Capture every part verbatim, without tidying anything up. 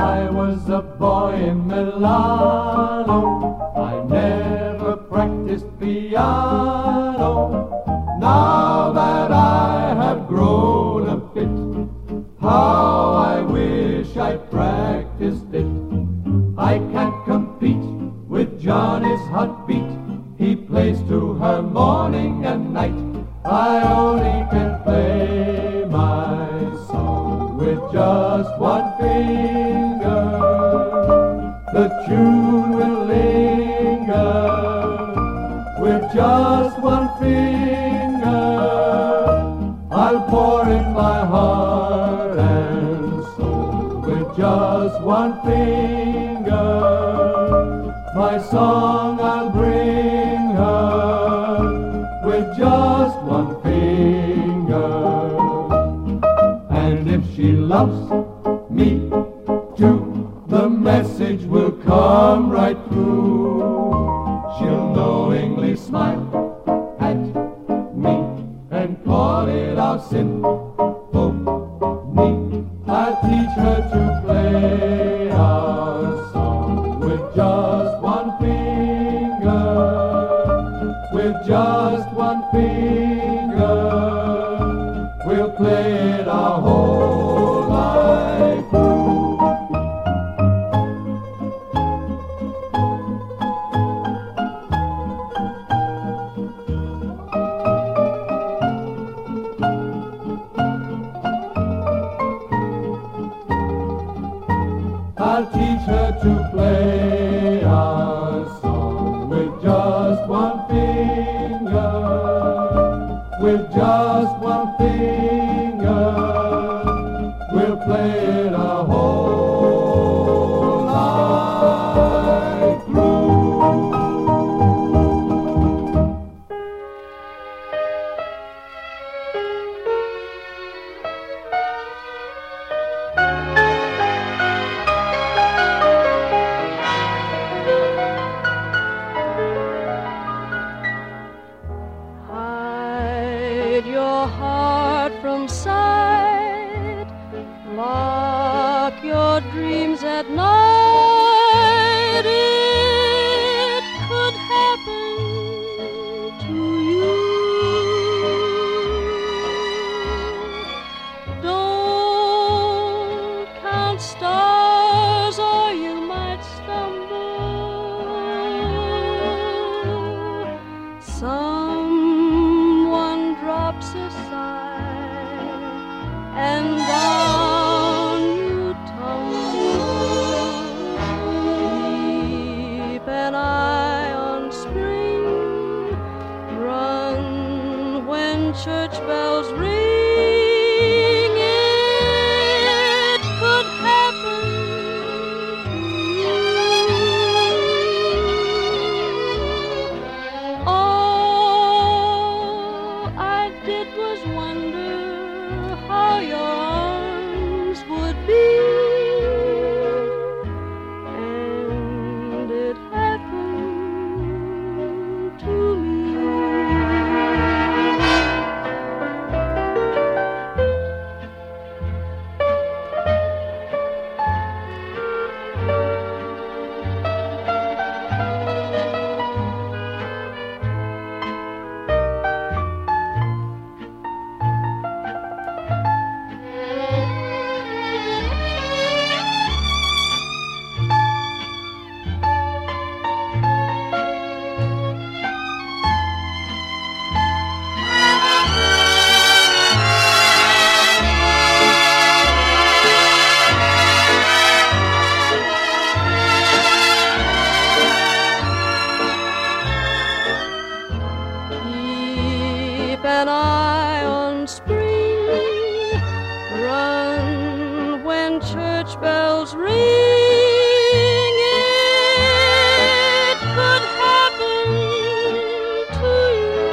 I was a boy in Milano, I never practiced piano. Now that I have grown a bit, how I wish I practiced it. I can't compete with Johnny's hot beat. He plays to her morning and night. I only can play my song with just one finger. The tune will linger with just one finger. I'll pour in my heart and soul with just one finger. My song I'll bring her with just one finger. And if she loves me too, the message will come right through. She'll knowingly smile at me and call it out symphony. I'll teach her to play our song with just one finger, with just one finger. We'll play it our whole life through. I'll teach her to play our song with just one finger, with just one finger. We'll play it our whole life through. Hide your heart from sight, lock your dreams at night. It could happen to you. Don't count stars or you might stumble. Someone drops a sigh and down you tumble. Keep an eye on spring, run when church bells ring. It could happen to you. All I did was wonder how your arms would be, and it happened to me. Keep an eye on spring, run when church bells ring. It could happen to you.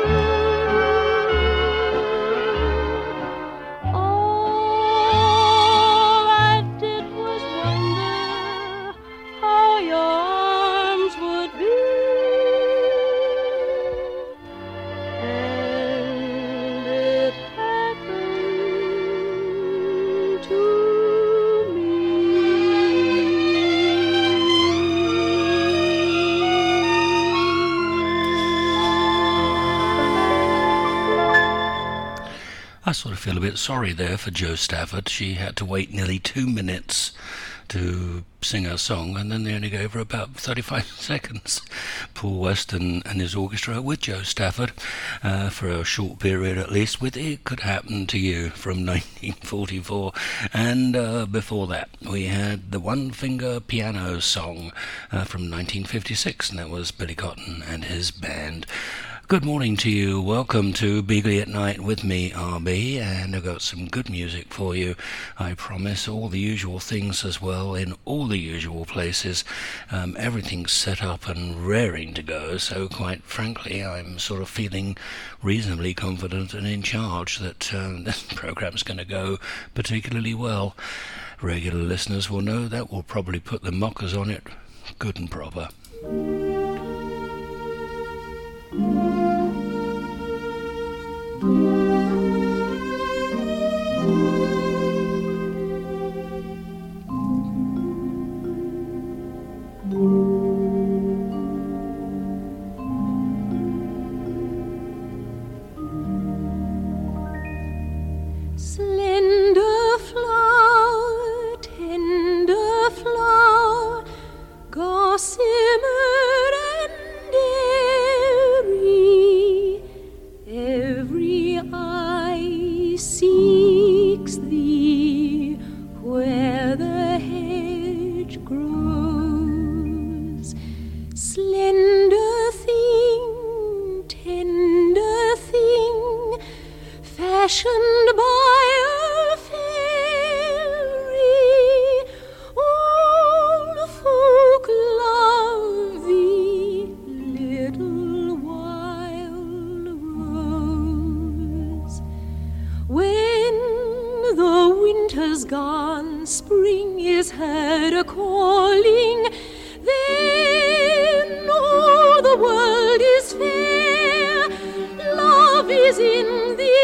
All I did was wonder how your arms would be, and it happened to me. I sort of feel a bit sorry there for Jo Stafford. She had to wait nearly two minutes to sing her song, and then they only gave her about thirty-five seconds. Paul Weston and his orchestra with Jo Stafford uh, for a short period at least, with It Could Happen to You from nineteen forty-four. And uh, before that we had the One Finger Piano Song uh, from nineteen fifty-six, and that was Billy Cotton and his band. Good morning to you. Welcome to Beagley at Night with me, R B, and I've got some good music for you. I promise all the usual things as well, in all the usual places. Um, everything's set up and raring to go, so quite frankly I'm sort of feeling reasonably confident and in charge that uh, this program's going to go particularly well. Regular listeners will know that we'll probably put the mockers on it good and proper. Slender flower, tender flower, gossamer and airy, every eye seeks thee where the hedge grows. Slender thing, tender thing, fashioned by a fairy, all folk love thee, little wild rose. When the winter's gone, spring is heard a-calling, then all the world is fair, love is in the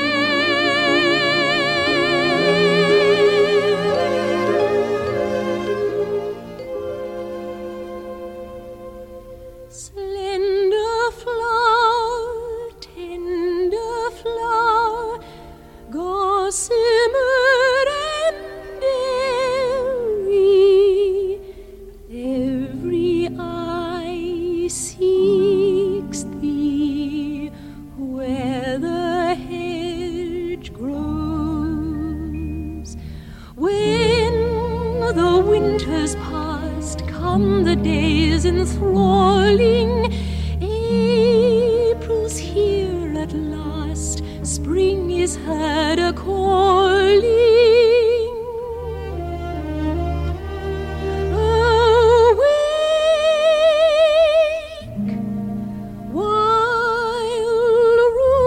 slender flower, tender flower, gossamer and airy, every eye seeks thee where the hedge grows. When the winter's past, come the days enthralling, April's here at last, spring is heard a-calling. Awake, wild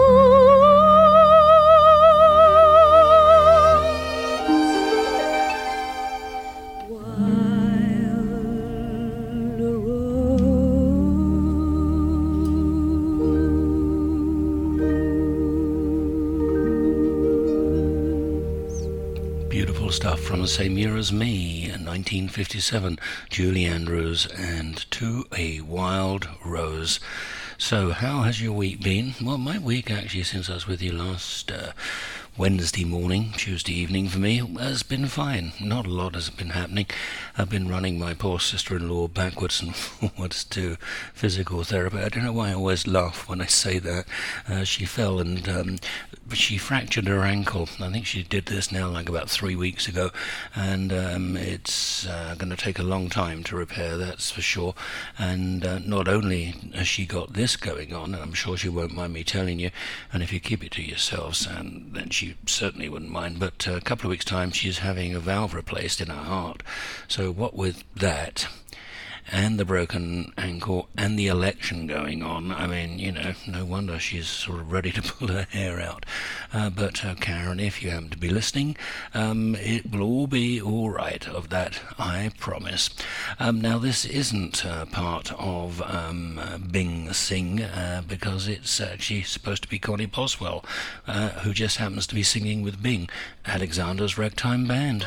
rose, wild rose. Beautiful stuff from the same year as me, in nineteen fifty-seven, Julie Andrews and To a Wild Rose. So how has your week been? Well, my week actually, since I was with you last uh, Wednesday morning, Tuesday evening for me, has been fine. Not a lot has been happening. I've been running my poor sister-in-law backwards and forwards to physical therapy. I don't know why I always laugh when I say that. Uh, she fell and um, she fractured her ankle. I think she did this now like about three weeks ago, and um, it's uh, going to take a long time to repair, that's for sure. And uh, not only has she got this going on, and I'm sure she won't mind me telling you, and if you keep it to yourselves, and then she certainly wouldn't mind, but uh, a couple of weeks' time she's having a valve replaced in her heart. So what with that and the broken ankle and the election going on, I mean, you know, no wonder she's sort of ready to pull her hair out. Uh, but uh, Karen, if you happen to be listening, um, it will all be all right, of that I promise. Um, now, this isn't uh, part of um, uh, Bing Sing, uh, because it's actually supposed to be Connie Boswell, uh, who just happens to be singing with Bing, Alexander's Ragtime Band.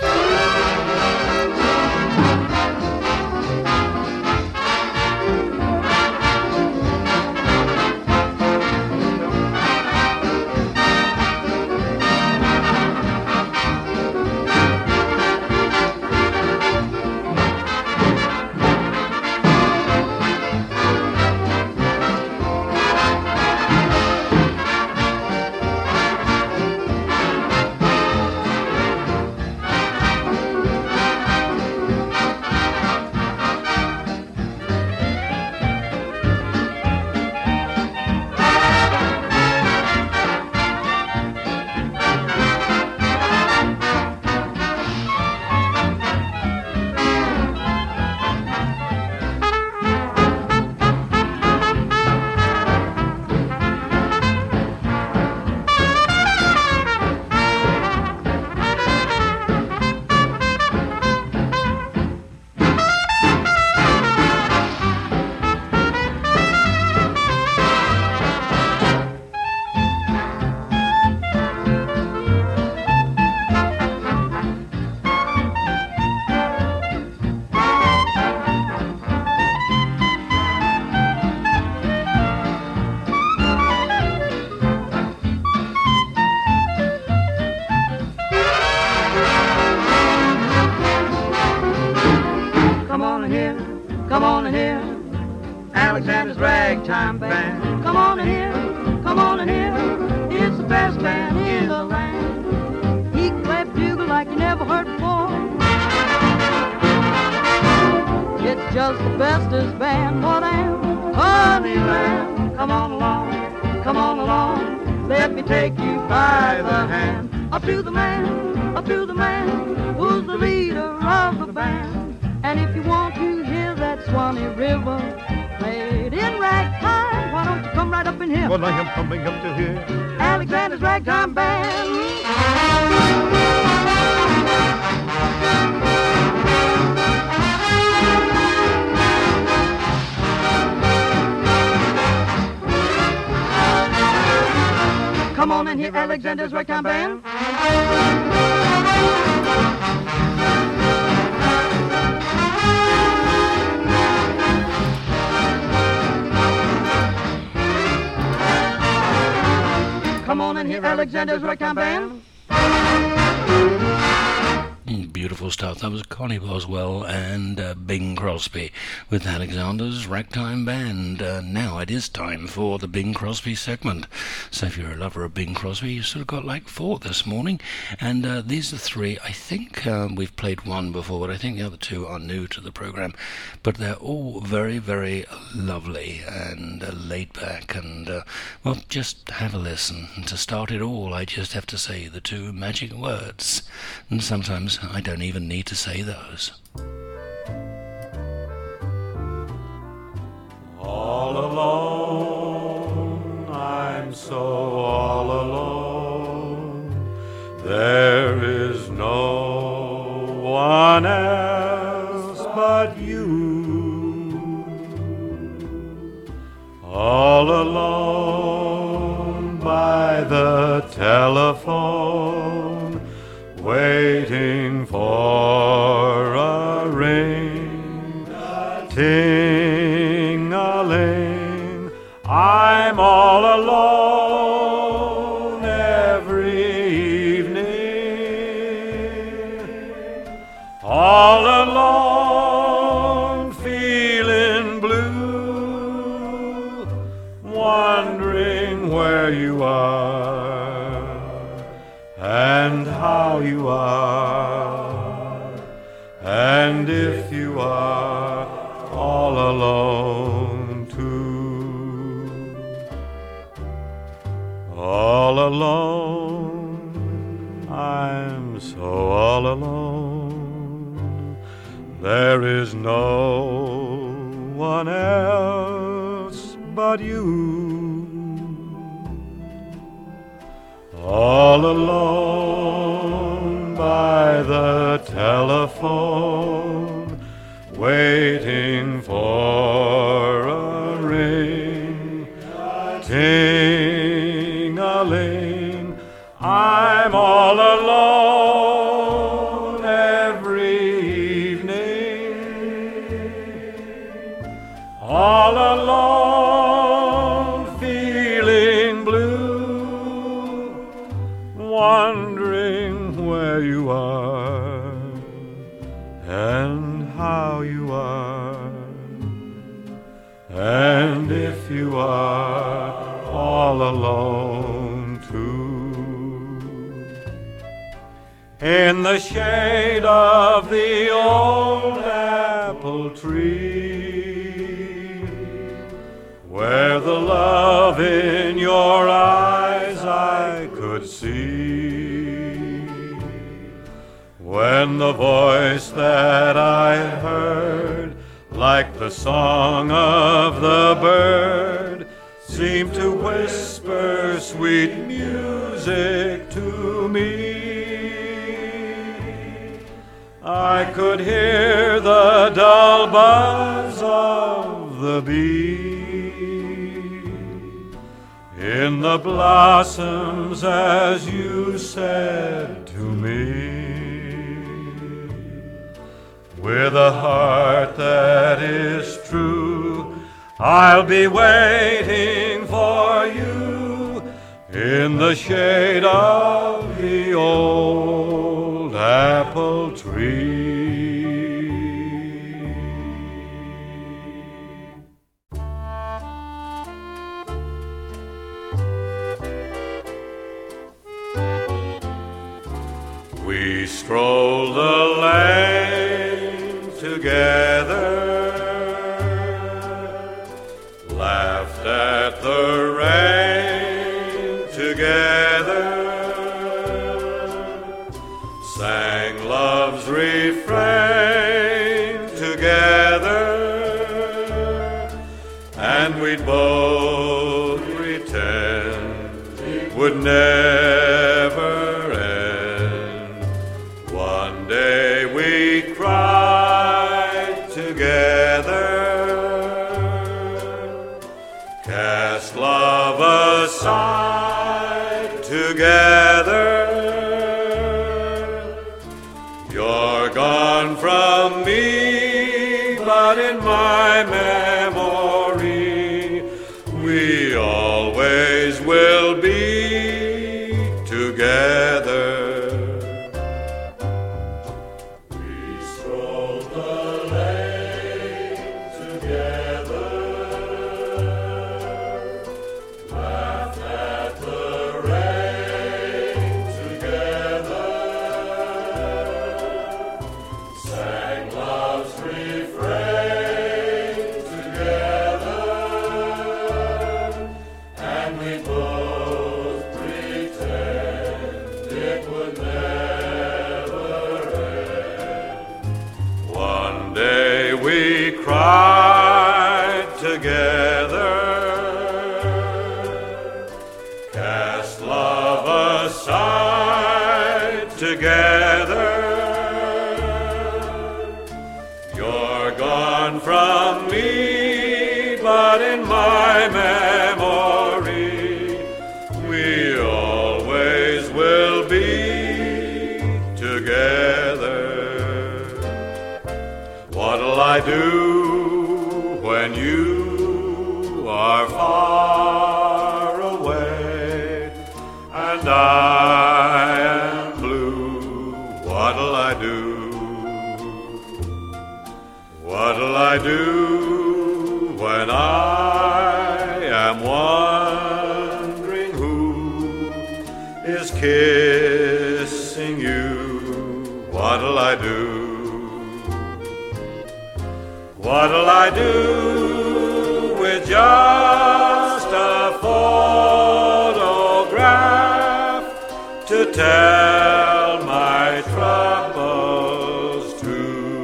come on in here. Alexander's Ragtime Band. Come on in here, come on in here. It's the best band in the land. He can play bugle like you never heard before. It's just the bestest band, what am Honeyland. Come on along, come on along. Let me take you by the hand. Up to the man, up to the man, who's the leader of the band. And if you want to hear that Swanee River played in ragtime, why don't you come right up in here? Well, I am coming up to here. Alexander's Ragtime Band. Come on in here, Alexander's Ragtime Band. Come on in here, Alexander's Ragtime Band. Beautiful stuff. That was Connie Boswell and uh, Bing Crosby with Alexander's Ragtime Band. Uh, now it is time for the Bing Crosby segment. So if you're a lover of Bing Crosby, you've sort of got like four this morning. And uh, these are three. I think uh, we've played one before, but I think the other two are new to the program. But they're all very, very lovely and uh, laid back. And, uh, well, just have a listen. And to start it all, I just have to say the two magic words. And sometimes I don't even need to say those. All alone, I'm so all alone. There is no one else but you. All alone by the telephone, waiting for a ring, ting-a-ling. I'm all alone every evening, all alone feeling blue, wondering where you are and how you are, and if you are all alone too. All alone, I'm so all alone. There is no one else but you. All alone by the telephone, waiting for a ring, ting-a-ling. I'm all alone every evening, all alone feeling blue, wondering where you are and how you are, and if you are all alone too. In the shade of the old apple tree, where the love in your eyes I could see, when the voice that I heard, like the song of the bird, seemed to whisper sweet music to me, I could hear the dull buzz of the bee in the blossoms as you said to me, with a heart that is true, I'll be waiting for you in the shade of the old apple tree. We strolled the lane together, laughed at the rain together, sang love's refrain together, and we'd both pretend it would never end. One day we cried together, cast love aside together. You're gone from me, but in my memory we always will be together. We strolled the lane together, laughed at the rain together, sang love's refrain together, and we both pretend it would never end. One day we cried together, cast love aside together. You're gone from me, but in my memory we always will be together. What'll I do when you are far away and I am blue? What'll I do? What'll I do when I am wondering who is kissing you? What'll I do? What'll I do with just a photograph to tell my troubles to?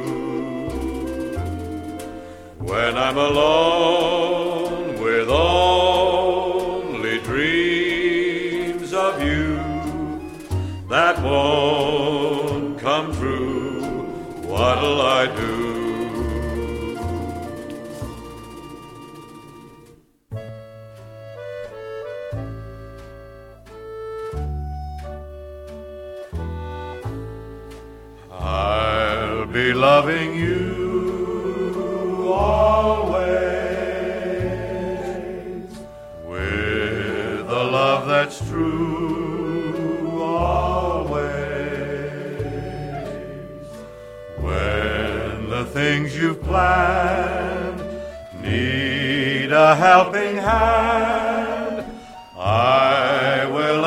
When I'm alone with only dreams of you that won't come true, what'll I do? I'll be loving you always with a love that's true always. When the things you've planned need a helping hand, I will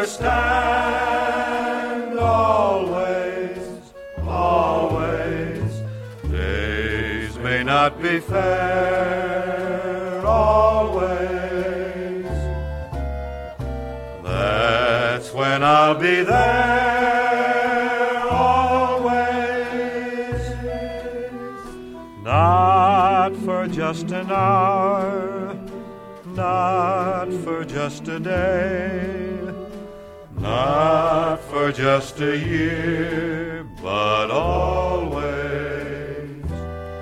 understand always, always. Days may not be fair always. That's when I'll be there always. Not for just an hour, not for just a day, not for just a year, but always.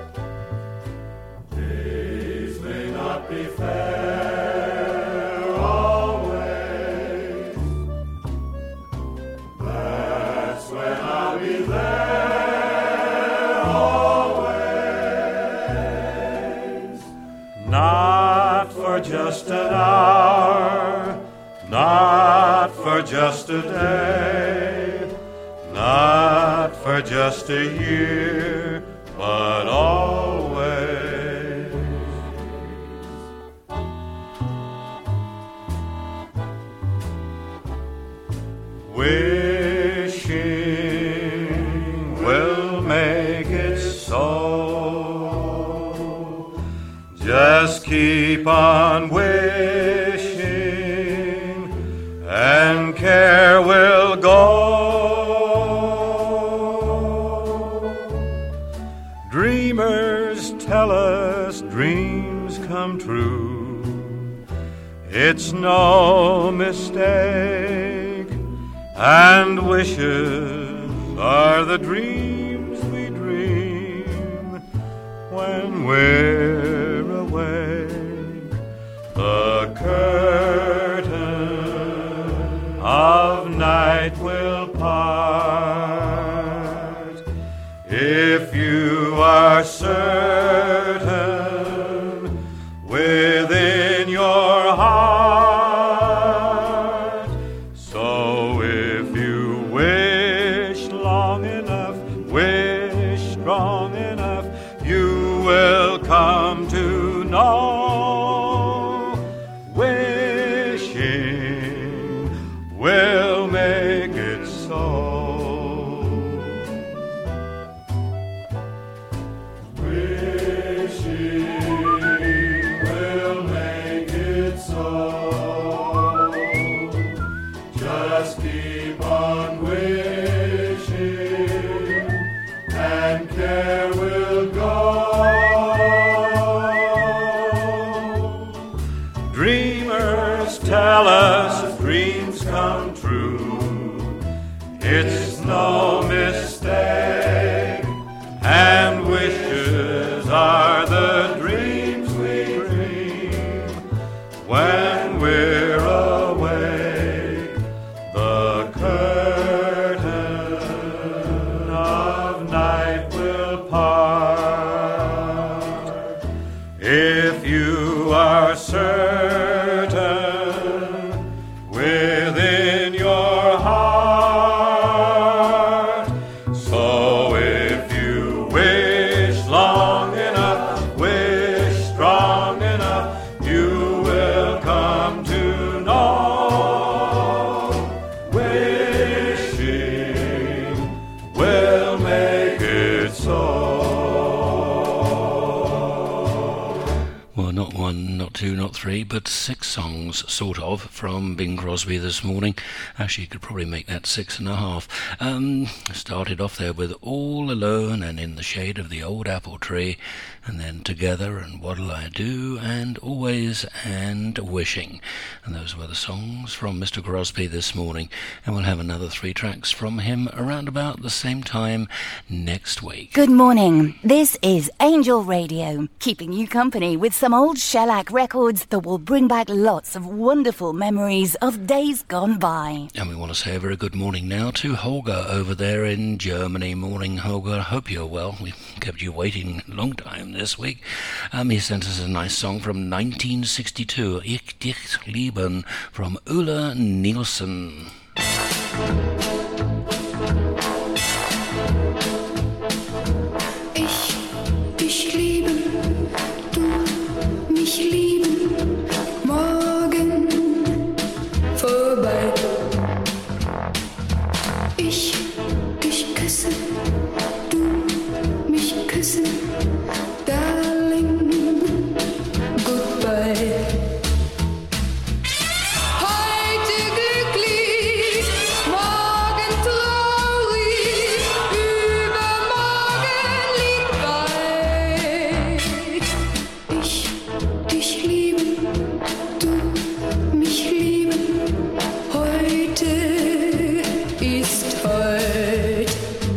Days may not be fair always. That's when I'll be there always. Not for just an hour, not for just a day, not for just a year, but always. Wishing on wishing, and care will go. Dreamers tell us dreams come true. It's no mistake, and wishes are the dreams we dream when we're awake. The curtain of night will part if you are certain within your heart. So if you wish long enough, wish strong enough, you will come to know. Wishing will make it so. Wishing will make it so. Just keep on wishing, and care will go. Dreamers tell us dreams come true. It's no mistake, and wishes are the dreams we dream when we're awake. The curtain of night will part if you are certain within your heart. So if you wish long enough, wish strong enough, you will come to know. Wishing will make it so. Well, not one, not two, not three, but six songs, sort of, from Bing Crosby this morning. Actually, you could probably make that six and a half. Um, started off there with All Alone and In the Shade of the Old Apple Tree, and then Together and What'll I Do, and Always and Wishing. And those were the songs from Mister Crosby this morning. And we'll have another three tracks from him around about the same time next week. Good morning. This is Angel Radio, keeping you company with some old shellac records that will bring back lots of wonderful memories of days gone by. And we want to say a very good morning now to Holger over there in Germany. Morning, Holger. Hope you're well. We've kept you waiting a long time this week. Um, he sent us a nice song from nineteen sixty-two, Ich dich lieben, from Ulla Nielsen. Ich dich lieben, du mich lieben, morgen vorbei. Ich dich küssen, du mich küssen, darling, goodbye. Heute glücklich, morgen traurig, übermorgen liebweit. Ich dich lieben, du mich lieben, heute ist heut.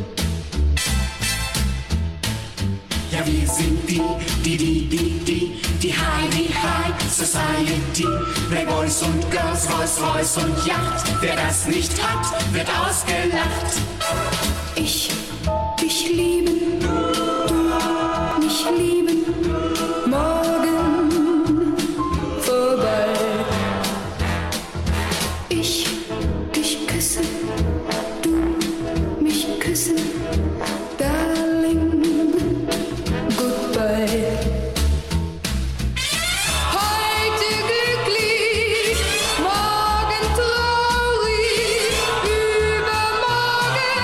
Ja, wir sind die, die, die, die, die, die High, die High Society. Playboys und Girls, Rolls Royce und Yacht. Wer das nicht hat, wird ausgelacht. Ich dich lieben, du mich lieben, morgen vorbei. Ich dich küssen, du mich küssen, darling, goodbye. Heute glücklich, morgen traurig, übermorgen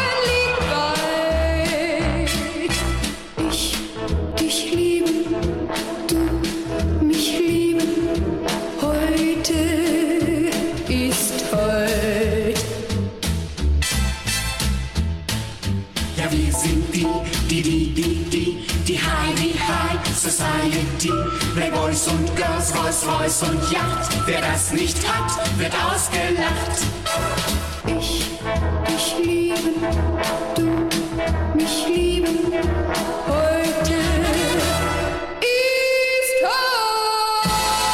ja wir sind die, die, die, die, die, die Heidi High Society. Playboys und Girls, Rolls Royce und Yacht. Wer das nicht hat, wird ausgelacht. Ich dich lieben, du mich lieben, heute ist heute.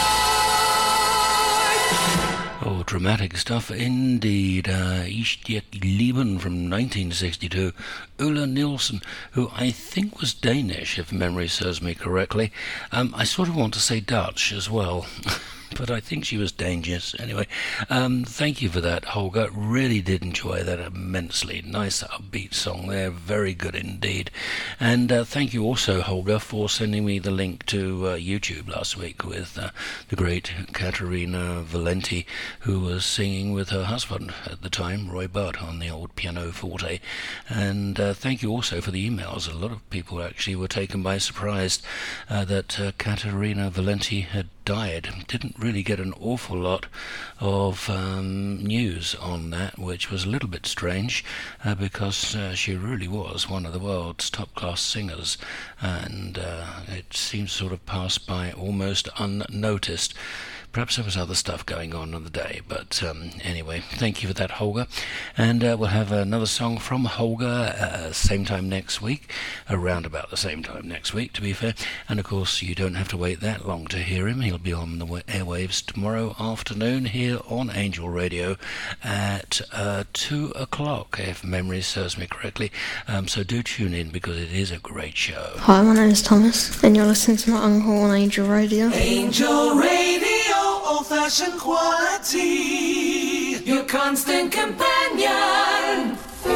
Oh, dramatic stuff indeed. Uh, Ich dich lieben from nineteen sixty-two. Ulla Nielsen, who I think was Danish, if memory serves me correctly. Um, I sort of want to say Dutch as well. But I think she was dangerous. Anyway, um, thank you for that, Holger. Really did enjoy that immensely. Nice upbeat song there. Very good indeed. And uh, thank you also, Holger, for sending me the link to uh, YouTube last week with uh, the great Caterina Valenti, who was singing with her husband at the time, Roy Budd, on the old pianoforte. And uh, thank you also for the emails. A lot of people actually were taken by surprise uh, that uh, Caterina Valenti had died. Didn't really get an awful lot of um, news on that, which was a little bit strange uh, because uh, she really was one of the world's top-class singers, and uh, it seems sort of passed by almost unnoticed. Perhaps there was other stuff going on on the day, but um, anyway, thank you for that, Holger. And uh, we'll have another song from Holger uh, same time next week, around about the same time next week, to be fair. And of course, you don't have to wait that long to hear him. He'll be on the airwaves tomorrow afternoon here on Angel Radio at uh, two o'clock, if memory serves me correctly. Um, so do tune in, because it is a great show. Hi, my name is Thomas, and you're listening to my uncle on Angel Radio. Angel Radio. Old-fashioned quality, your constant companion.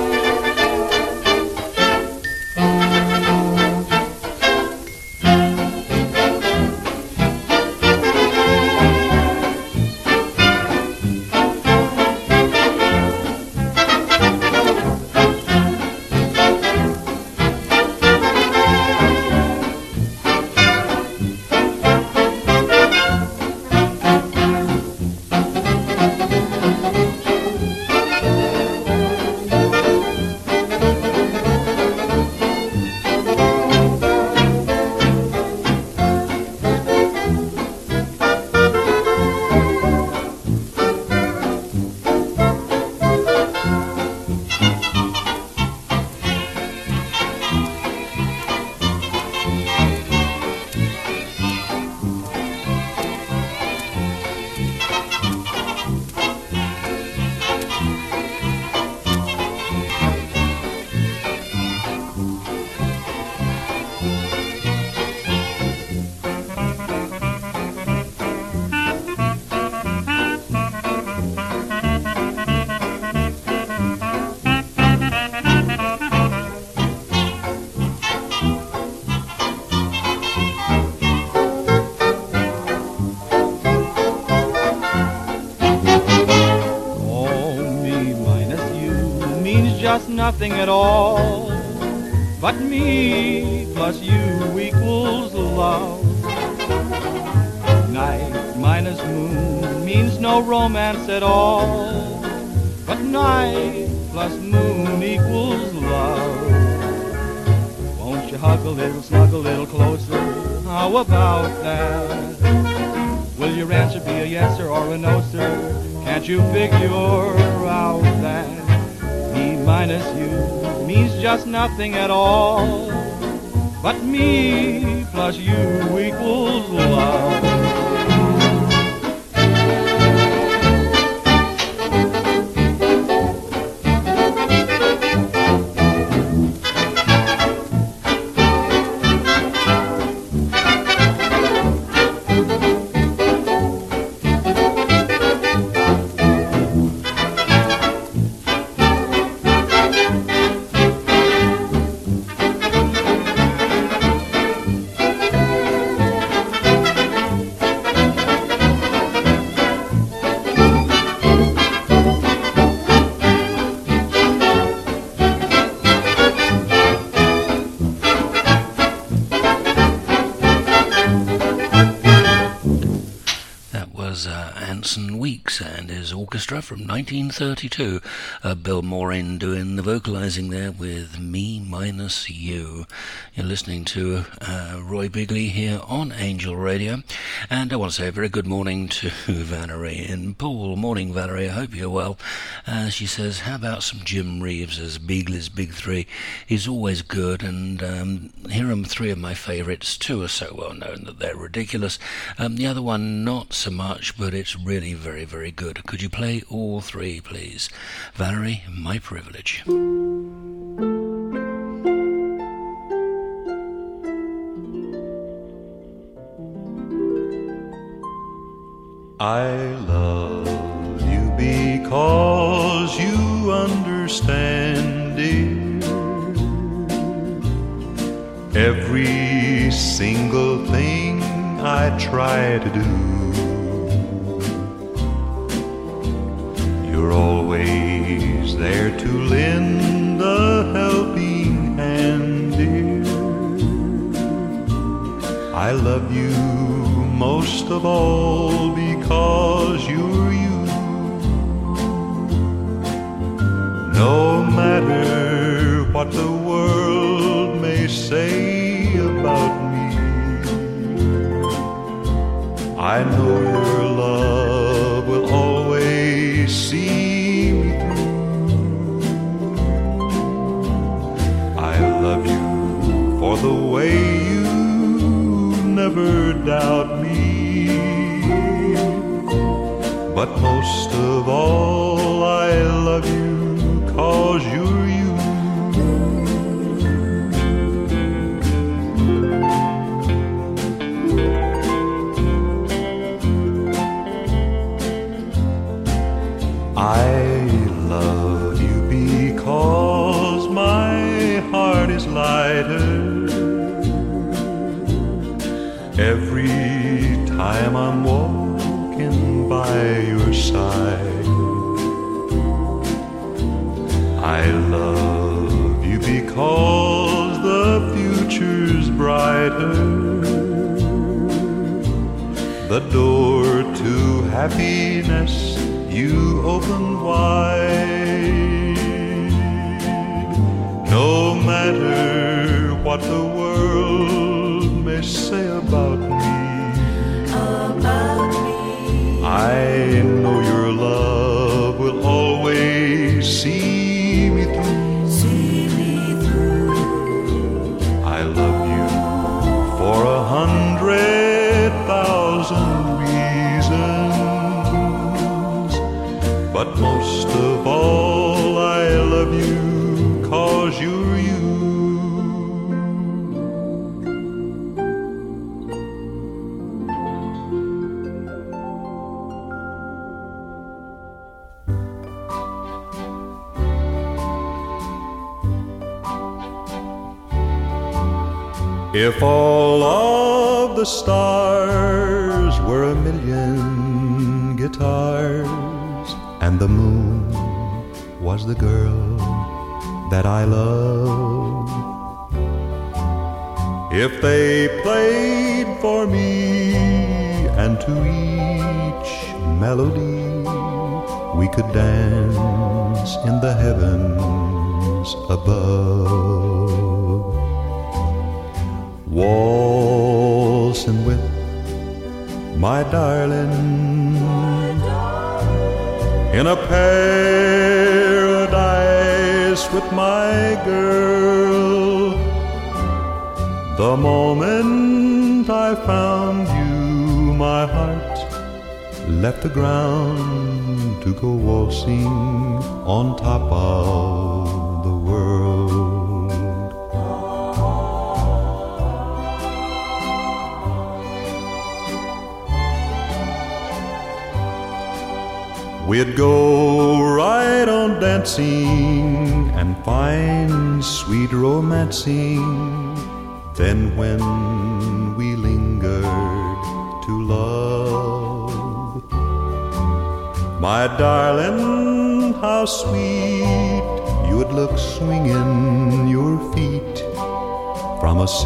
Nothing at all, but me plus you equals love. Night minus moon means no romance at all, but night plus moon equals love. Won't you hug a little, snug a little closer? How about that? Will your answer be a yes sir or a no sir? Can't you figure out that me minus you means just nothing at all, but me plus you equals love. Anson Weeks and his orchestra from nineteen thirty-two. Uh, Bill Morin doing the vocalising there with Me Minus You. You're listening to uh, Roy Bigley here on Angel Radio. And I want to say a very good morning to Valerie in Poole. Morning, Valerie. I hope you're well. Uh, she says, how about some Jim Reeves as Beagley's Big Three? He's always good, and um, here are three of my favourites. Two are so well known that they're ridiculous. Um, the other one, not so much, but it's really very, very good. Could you play all three, please? Valerie, My Privilege. I love you because you understand, dear, every single thing I try to do. You're always there to lend a helping hand, dear. I love you most of all because you're you. No matter what the world may say about me, I know your love will always see me through. I love you for the way you never doubt me, but most of all I love you 'cause you're you. I love you because my heart is lighter every time I'm walking by your side. I love you because the future's brighter. The door to happiness you open wide. No matter what the world may say about me, about me, I know your love will always see me through. See me through. I love you for a hundred thousand reasons, but most of all I love you 'cause you're you. If all of the stars were a million guitars, and the moon was the girl that I love, if they played for me and to each melody we could dance in the heavens above, waltzing with my darling in a paradise with my girl. The moment I found you, my heart left the ground to go waltzing on top of the world. We'd go right on dancing and find sweet romancing. Then when we lingered to love, my darling, how sweet you would look swinging your feet from a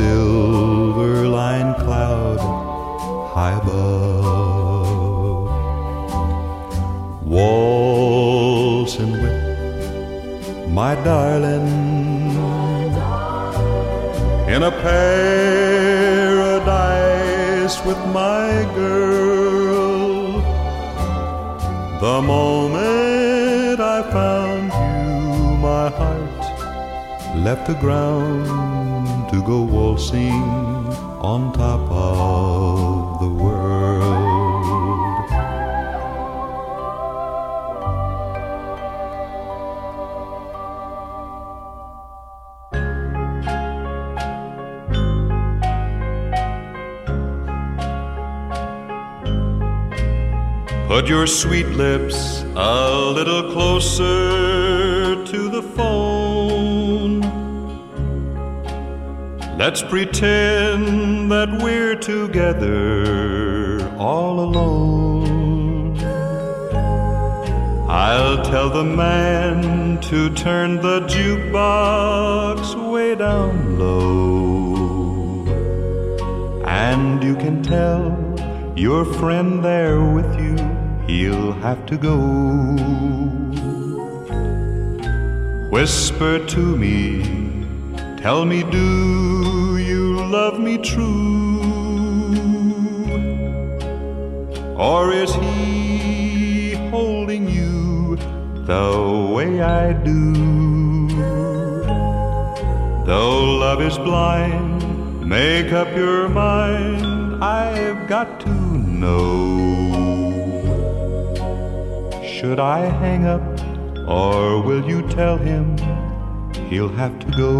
silver-lined cloud high above. waltzing with my darling in a paradise with my girl. The moment I found you, my heart left the ground to go waltzing on top of the world. Put your sweet lips a little closer to the phone. Let's pretend that we're together all alone. I'll tell the man to turn the jukebox way down low. And you can tell your friend there with you, he'll have to go. Whisper to me, tell me, do you love me true? Or is he holding you the way I do? Though love is blind, make up your mind, I've got to know. Should I hang up, or will you tell him he'll have to go?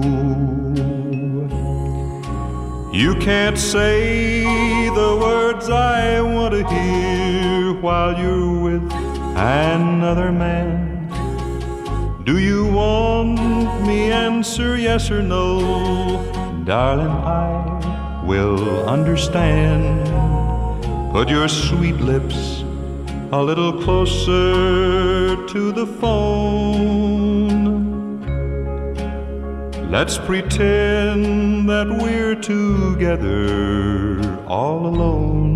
You can't say the words I want to hear while you're with another man. Do you want me answer yes or no? Darling, I will understand. Put your sweet lips a little closer to the phone. Let's pretend that we're together all alone.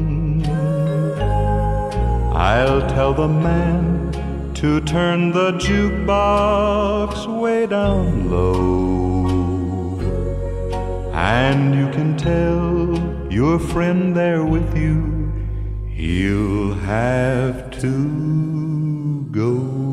I'll tell the man to turn the jukebox way down low. And you can tell your friend there with you, he'll have to go.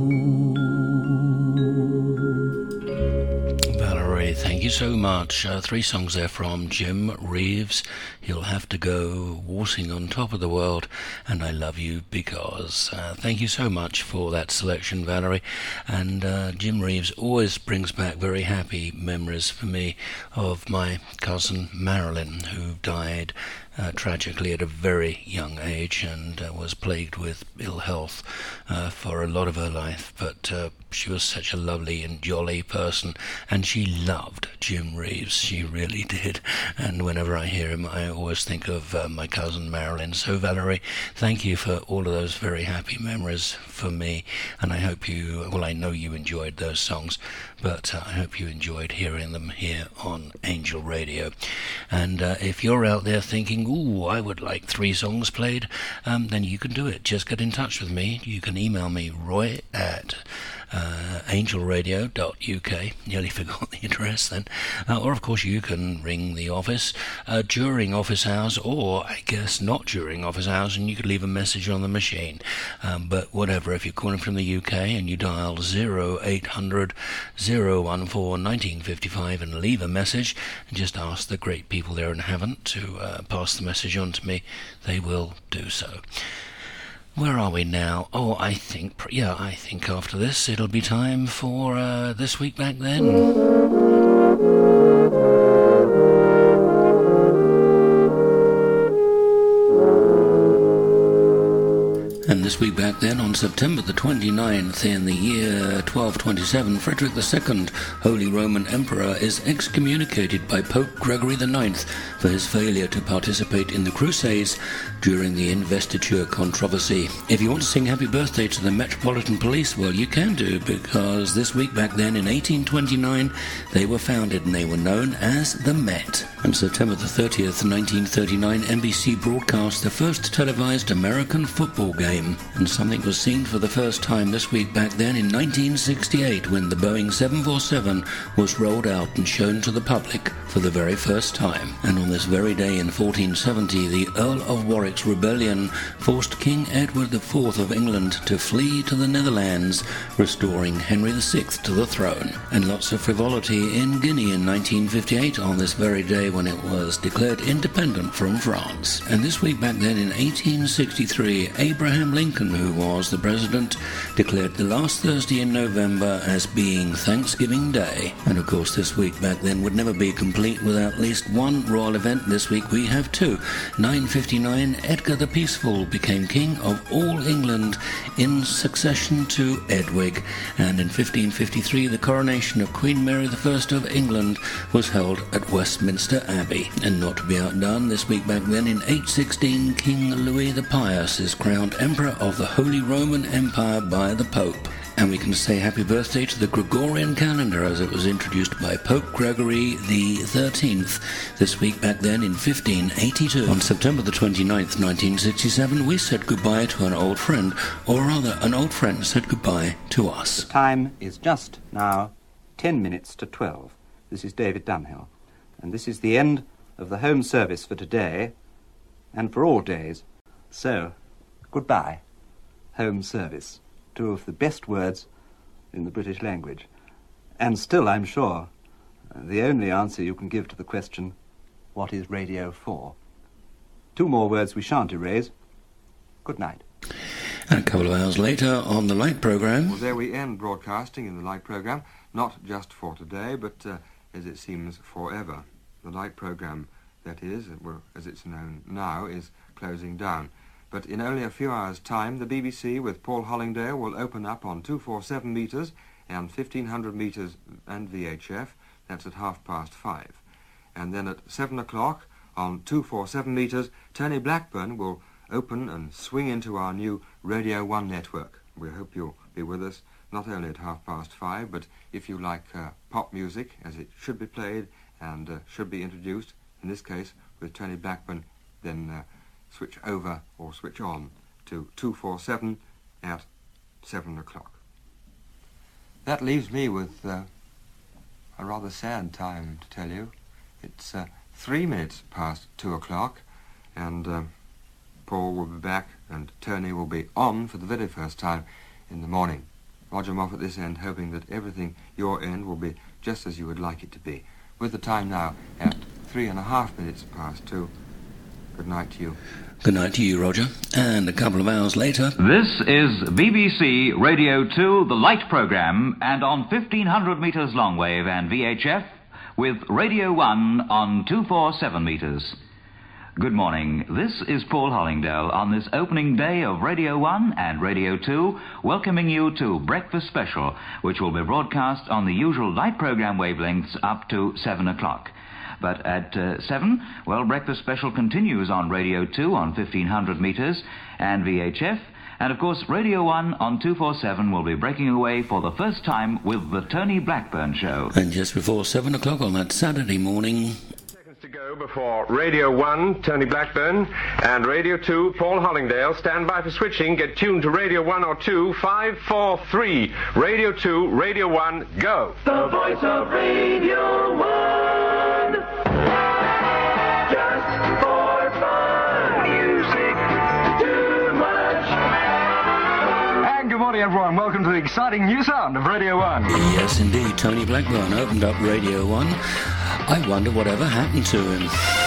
Valerie, thank you so much. Uh, three songs there from Jim Reeves. He'll have to go, waltzing on top of the world, and I love you because. Uh, thank you so much for that selection, Valerie. And uh, Jim Reeves always brings back very happy memories for me of my cousin Marilyn, who died Uh, tragically at a very young age and uh, was plagued with ill health uh, for a lot of her life, but uh, she was such a lovely and jolly person, and she loved Jim Reeves, she really did, and whenever I hear him I always think of uh, my cousin Marilyn. So Valerie, thank you for all of those very happy memories for me, and I hope you, well I know you enjoyed those songs, but uh, I hope you enjoyed hearing them here on Angel Radio. And uh, if you're out there thinking, ooh, I would like three songs played, um, then you can do it. Just get in touch with me. You can email me, Roy at uh, angel radio dot u k. Nearly forgot the address then. Uh, or of course you can ring the office uh, during office hours, or I guess not during office hours, and you could leave a message on the machine. Um, but whatever, if you're calling from the U K and you dial zero eight hundred, zero one four, nineteen fifty-five and leave a message, and just ask the great people there in Havant to uh, pass the message on to me, they will do so. Where are we now? Oh, I think, yeah, I think after this it'll be time for uh, This Week Back Then. And this week back then, on September the twenty-ninth, in the year twelve twenty-seven, Frederick the Second, Holy Roman Emperor, is excommunicated by Pope Gregory the Ninth for his failure to participate in the Crusades during the investiture controversy. If you want to sing happy birthday to the Metropolitan Police, well, you can do, because this week back then, in eighteen twenty-nine, they were founded and they were known as the Met. On September the thirtieth, nineteen thirty-nine, N B C broadcast the first televised American football game. And something was seen for the first time this week back then in nineteen sixty-eight when the Boeing seven forty-seven was rolled out and shown to the public for the very first time. And on this very day in fourteen seventy, the Earl of Warwick's rebellion forced King Edward the Fourth of England to flee to the Netherlands, restoring Henry the Sixth to the throne. And lots of frivolity in Guinea in nineteen fifty-eight on this very day when it was declared independent from France. And this week back then in eighteen sixty-three, Abraham Lincoln, who was the president, declared the last Thursday in November as being Thanksgiving Day. And of course this week back then would never be complete without at least one royal event. This week we have two. nine fifty-nine, Edgar the Peaceful became King of all England in succession to Edwig. And in fifteen fifty-three, the coronation of Queen Mary the First of England was held at Westminster Abbey. And not to be outdone, this week back then in eight sixteen, King Louis the Pious is crowned Emperor of the Holy Roman Empire by the Pope. And we can say happy birthday to the Gregorian calendar as it was introduced by Pope Gregory the thirteenth this week back then in fifteen eighty-two. On September the twenty-ninth, nineteen sixty-seven, we said goodbye to an old friend, or rather an old friend said goodbye to us. The time is just now ten minutes to twelve. This is David Dunhill, and this is the end of the home service for today and for all days. So, goodbye, home service. Two of the best words in the British language. And still, I'm sure, the only answer you can give to the question, what is radio for? Two more words we shan't erase. Good night. And a couple of hours later on the Light programme. Well, there we end broadcasting in the Light programme, not just for today, but uh, as it seems forever. The Light programme, that is, well, as it's known now, is closing down. But in only a few hours' time, the B B C with Paul Hollingdale will open up on two forty-seven metres and fifteen hundred metres and V H F. That's at half past five. And then at seven o'clock on two forty-seven metres, Tony Blackburn will open and swing into our new Radio one network. We hope you'll be with us, not only at half past five, but if you like uh, pop music, as it should be played and uh, should be introduced, in this case with Tony Blackburn, then uh, switch over or switch on to two forty-seven at seven o'clock. That leaves me with uh, a rather sad time to tell you. It's uh, three minutes past two o'clock, and uh, Paul will be back and Tony will be on for the very first time in the morning. Roger Moffat this end, hoping that everything your end will be just as you would like it to be. With the time now at three and a half minutes past two. Good night to you. Good night to you, Roger. And a couple of hours later... This is B B C Radio two, the Light programme, and on fifteen hundred metres long wave and V H F, with Radio one on two forty-seven metres. Good morning. This is Paul Hollingdale on this opening day of Radio one and Radio two, welcoming you to Breakfast Special, which will be broadcast on the usual Light programme wavelengths up to seven o'clock. But at uh, seven, well, Breakfast Special continues on Radio two on fifteen hundred metres and V H F. And, of course, Radio one on two forty-seven will be breaking away for the first time with the Tony Blackburn Show. And just before seven o'clock on that Saturday morning... Seconds to go before Radio one, Tony Blackburn, and Radio two, Paul Hollingdale. Stand by for switching. Get tuned to Radio one or two. Five, four, three. Radio two, Radio one, go. The voice of Radio one. Just for fun. Music too much. And good morning, everyone. Welcome to the exciting new sound of Radio one. Yes, indeed. Tony Blackburn opened up Radio one. I wonder whatever happened to him.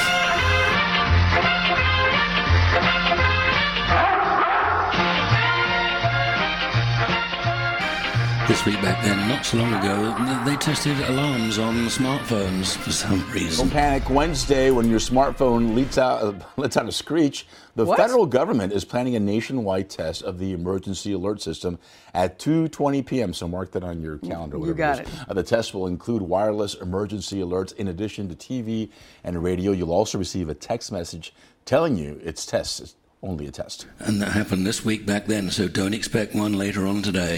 This week back then, not so long ago, they tested alarms on smartphones for some reason. Don't panic. Wednesday, when your smartphone lets out, uh, lets out a screech, the What? federal government is planning a nationwide test of the emergency alert system at two twenty p.m., so mark that on your calendar. You got it. Uh, the test will include wireless emergency alerts in addition to T V and radio. You'll also receive a text message telling you it's test. It's only a test. And that happened this week back then, so don't expect one later on today.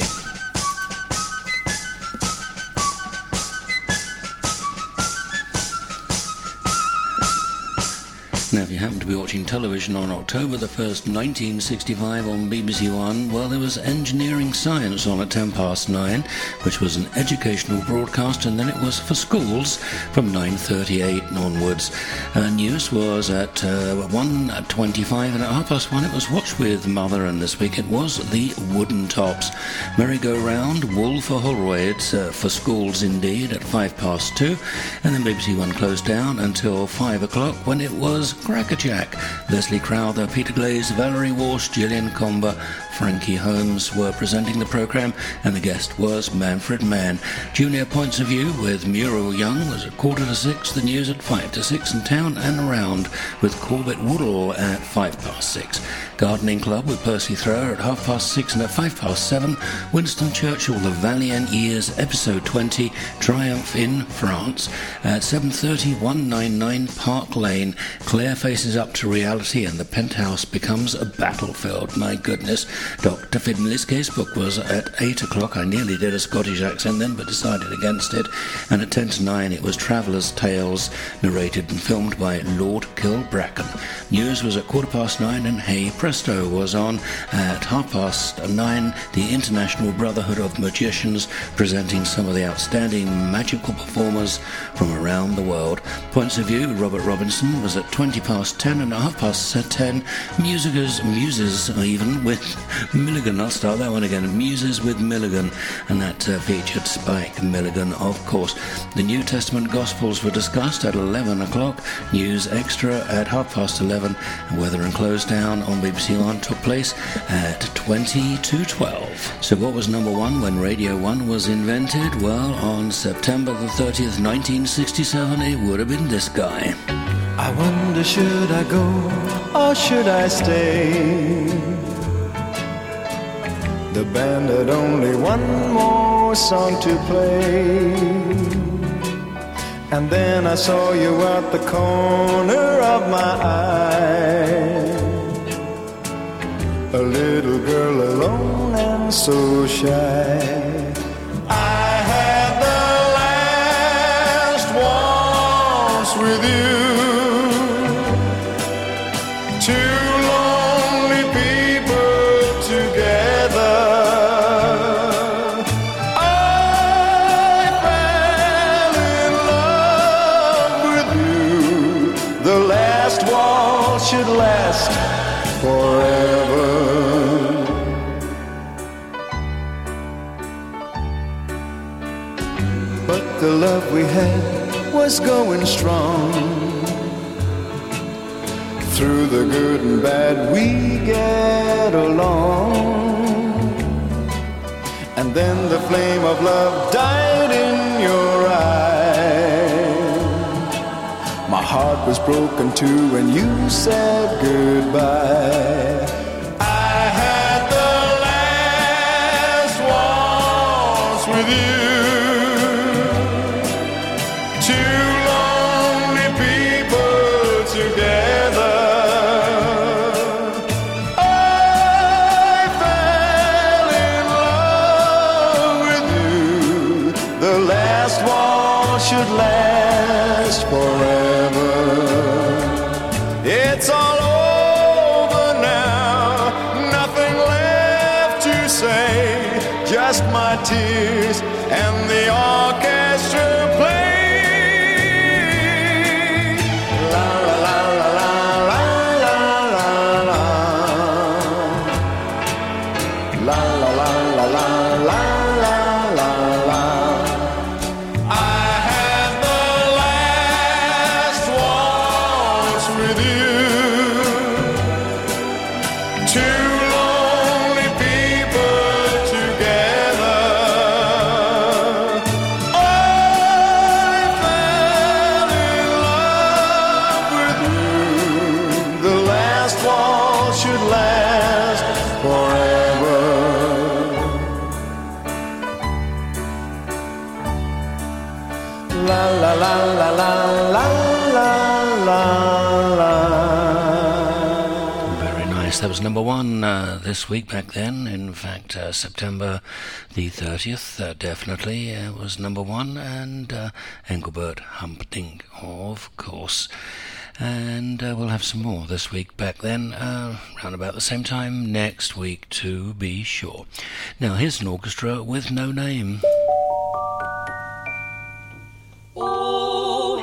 Now, if you happen to be watching television on October the first, nineteen sixty-five on B B C One, well, there was Engineering Science on at ten past nine, which was an educational broadcast, and then it was for schools from nine thirty-eight onwards. Uh, news was at uh, one twenty-five, and at half past one it was Watch with Mother, and this week it was the Wooden Tops. Merry-Go-Round, Wool for Holroyd, uh, for schools indeed, at five past two, and then B B C One closed down until five o'clock when it was Crackerjack. Leslie Crowther, Peter Glaze, Valerie Walsh, Gillian Comber, Frankie Holmes were presenting the programme, and the guest was Manfred Mann. Junior Points of View with Muriel Young was at quarter to six, the news at five to six, and Town and Around with Corbett Woodall at five past six. Gardening Club with Percy Thrower at half past six, and at five past seven, Winston Churchill, The Valiant Years, episode twenty, Triumph in France. At seven thirty, one ninety-nine Park Lane, Claire faces up to reality and the penthouse becomes a battlefield. My goodness. Doctor Finley's Casebook was at eight o'clock. I nearly did a Scottish accent then, but decided against it. And at ten to nine, it was Traveller's Tales, narrated and filmed by Lord Kilbracken. News was at quarter past nine, and Hey Presto was on at half past nine. The International Brotherhood of Magicians, presenting some of the outstanding magical performers from around the world. Points of View, Robert Robinson, was at twenty past ten, and at half past ten, Musicas, Muses even, with Milligan. I'll start that one again. Muses with Milligan, and that uh, featured Spike Milligan, of course. The New Testament Gospels were discussed at eleven o'clock. News Extra at half past eleven, and Weather and Close Down on B B C One took place at twenty to twelve. So what was number one when Radio One was invented? Well, on September the thirtieth, nineteen sixty-seven, it would have been this guy. I wonder, should I go or should I stay? The band had only one more song to play, and then I saw you at the corner of my eye, a little girl alone and so shy. I had the last waltz with you. Should last forever. But the love we had was going strong. Through the good and bad we get along. And then the flame of love died in your eyes. My heart was broken too when you said goodbye. I had the last waltz with you. Two lonely people together. I fell in love with you. The last waltz should last forever. It's all over now, nothing left to say, just my tears and the orchestra play. La la la la la la la la. La la la la la la la la. I had the last waltz with you. Two lonely people together. I fell in love with you. The last waltz should last forever. La la la la la la la la la. Very nice. That was number one uh, this week back then. In fact, uh, September the thirtieth, uh, definitely uh, was number one. And uh, Engelbert Humperdinck, of course. And uh, we'll have some more this week back then, uh, around about the same time next week, to be sure. Now, here's an orchestra with no name. O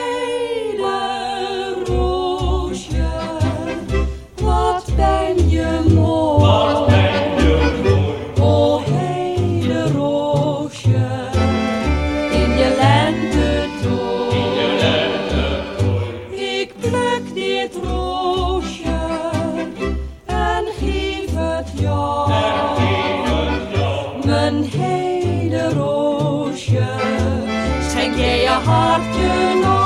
hele roosje, wat ben je mooi. Wat ben je mooi. O hele roosje, in je lente tooi. In je lente tooi. Ik pluk dit roosje en geef het jou. En geef het jou. Mijn hele roosje, schenk jij je hartje nog.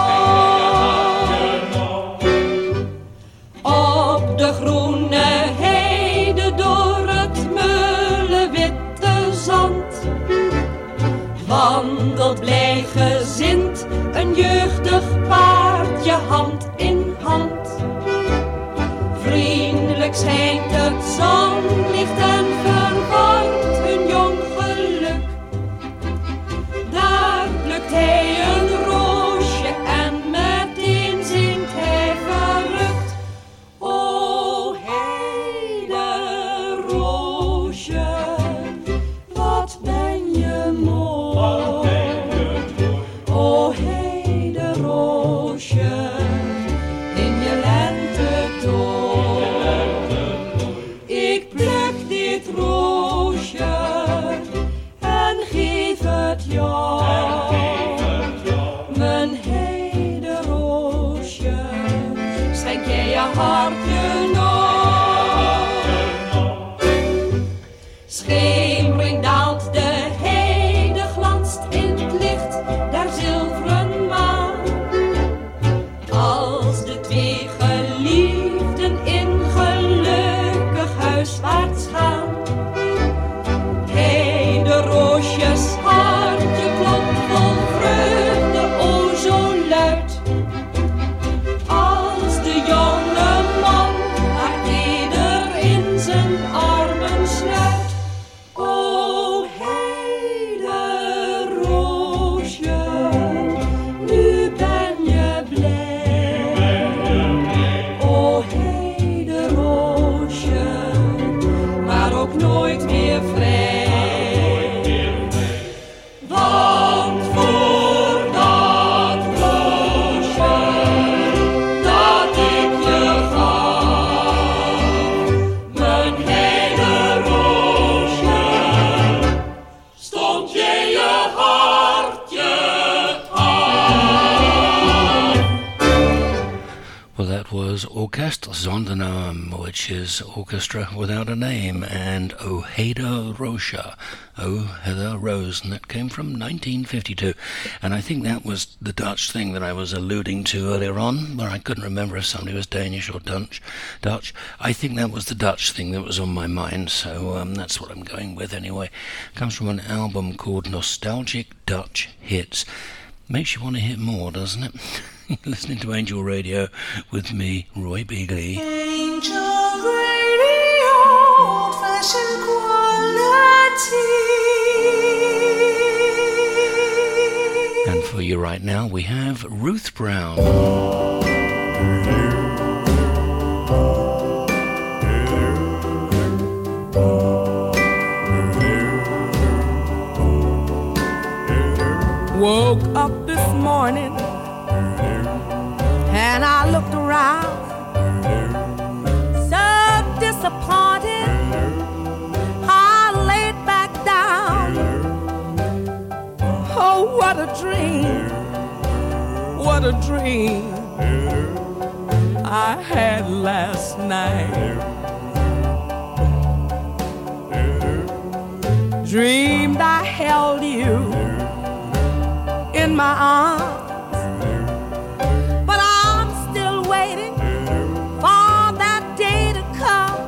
Op de groene heide door het meulenwitte zand wandelt blij gezind een jeugdig paardje hand in hand. Vriendelijk schijnt het zonlicht en verwarmt hun jong geluk. Daar plukt hij een roosje en meteen zingt hij verrukt. O heide roosje, wat ben je mooi. Wat ben je mooi. O heide roosje, in je lente tooi. Ik pluk dit roosje en geef het jou. Mijn heide roosje, schenk jij je hartje nog. Schemering daalt de heide, glanst in het licht der zilveren maan. Als de twee geliefden in gelukkig huiswaarts gaan. Heide roosjes hartje klopt vol vreugde, o zo luid. Als de jonge man haar teder in zijn armen sluit. O heide roosje, nu ben je blij. O heide roosje, maar ook nooit meer vrij. Want voor dat roosje dat ik je gaf, mijn hele roosje, stond je je hartje af. Well, that was Orchestre Zondernaam, which is orchestra without a name, and O Heide Roosje, O Heather Rose, and that came from nineteen fifty-two. And I think that was the Dutch thing that I was alluding to earlier on, where I couldn't remember if somebody was Danish or Dutch. Dutch. I think that was the Dutch thing that was on my mind, so um, that's what I'm going with anyway. Comes from an album called Nostalgic Dutch Hits. Makes you want to hit more, doesn't it? Listening to Angel Radio with me, Roy Beagley. Angel Radio, old-fashioned quality. And for you right now, we have Ruth Brown. Woke up this morning and I looked around, so disappointed. I laid back down. Oh, what a dream, what a dream I had last night. Dreamed I held you in my arms, but I'm still waiting for that day to come.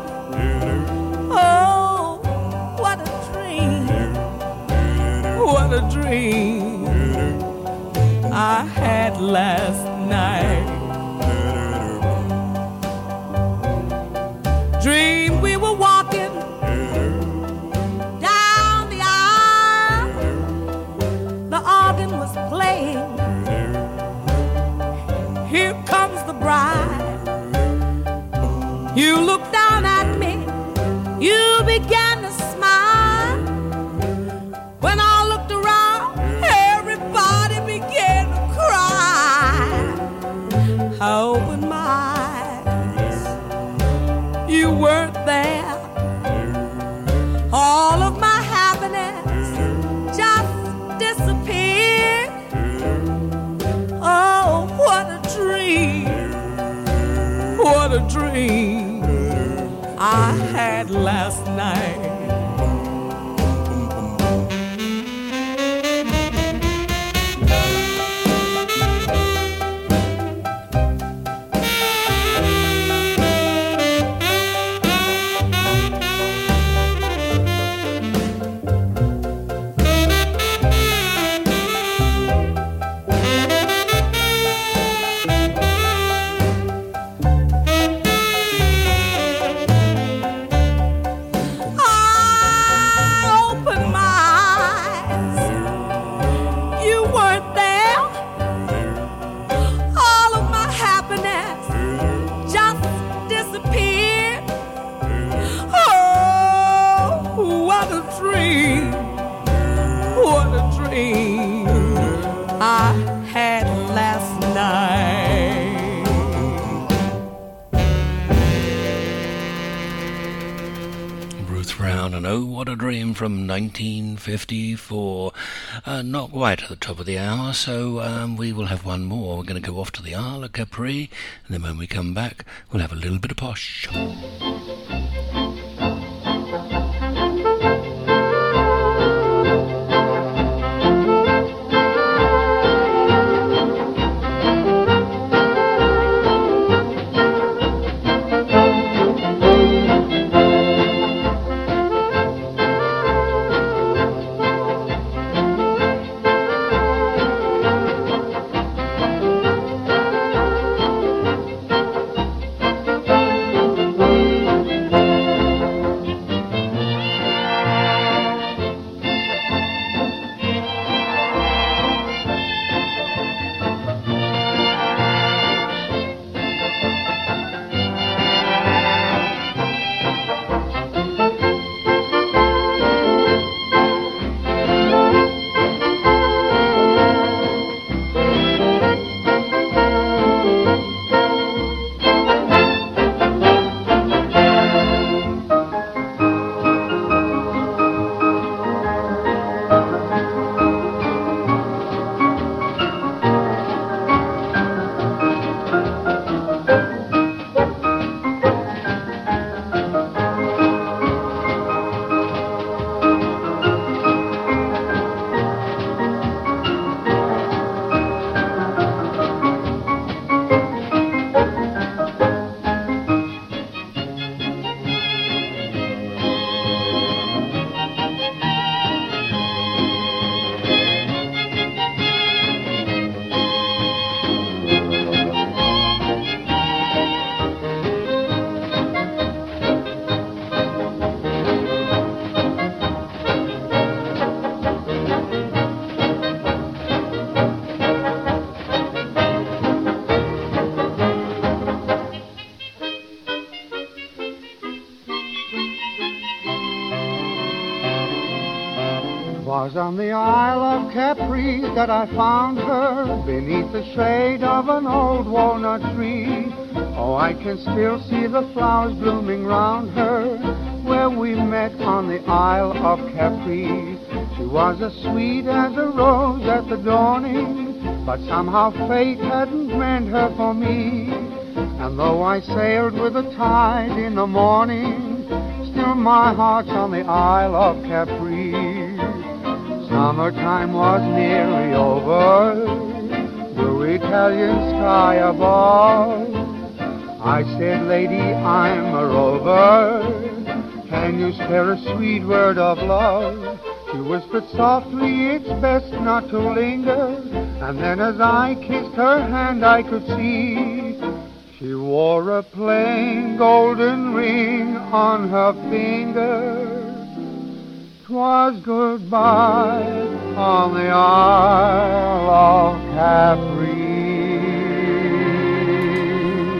Oh, what a dream, what a dream I had last night. Dream we were walking down the aisle, the organ was playing. Here comes the bride. cried. You looked down at me, you began to smile. When I looked around, everybody began to cry. I opened my eyes, you weren't there. All of my happiness just disappeared. Oh, what a dream, what a dream I had last night. I had last night. Ruth Brown and Oh What a Dream from nineteen fifty-four. Uh, not quite at the top of the hour, so um, we will have one more. We're going to go off to the Isle of Capri, and then when we come back, we'll have a little bit of posh. Was on the Isle of Capri that I found her, beneath the shade of an old walnut tree. Oh, I can still see the flowers blooming round her, where we met on the Isle of Capri. She was as sweet as a rose at the dawning, but somehow fate hadn't meant her for me. And though I sailed with the tide in the morning, still my heart's on the Isle of Capri. Summertime was nearly over, blue Italian sky above. I said, lady, I'm a rover, can you spare a sweet word of love? She whispered softly, it's best not to linger. And then as I kissed her hand, I could see she wore a plain golden ring on her finger. 'Twas goodbye on the Isle of Capri.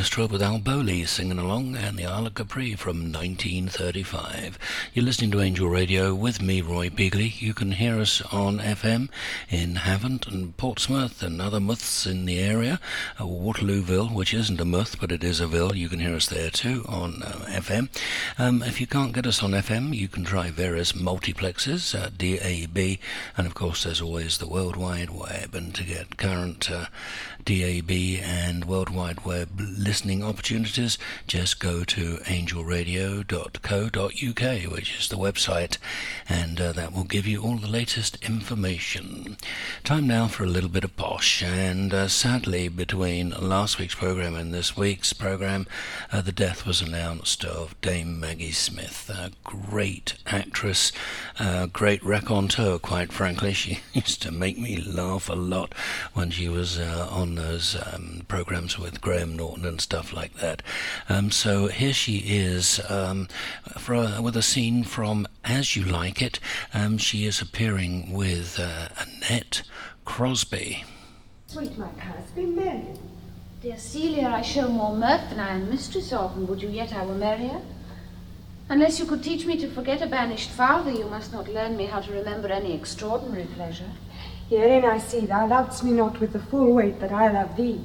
Orchestra with Al Bowley singing along, and the Isle of Capri from nineteen thirty-five. You're listening to Angel Radio with me, Roy Beagley. You can hear us on F M in Havant and Portsmouth and other muths in the area. Uh, Waterlooville, which isn't a muth, but it is a ville. You can hear us there too on uh, F M. Um, if you can't get us on F M, you can try various multiplexes, uh, D A B, and of course there's always the World Wide Web. And to get current uh, D A B and World Wide Web listening opportunities, just go to angel radio dot co dot U K, which is the website, and uh, that will give you all the latest information. Time now for a little bit of posh, and uh, sadly between last week's programme and this week's programme, uh, the death was announced of Dame Maggie Smith, a great actress, a great raconteur, quite frankly. She used to make me laugh a lot when she was uh, on those um, programmes with Graham Norton and stuff like that. Um, so here she is um, for a, with a scene from As You Like It. Um, she is appearing with uh, Annette Crosby. Sweet my coz, be merry. Dear Celia, I show more mirth than I am mistress of, and would you yet I were merrier? Unless you could teach me to forget a banished father, you must not learn me how to remember any extraordinary pleasure. Herein I see thou lovest me not with the full weight that I love thee.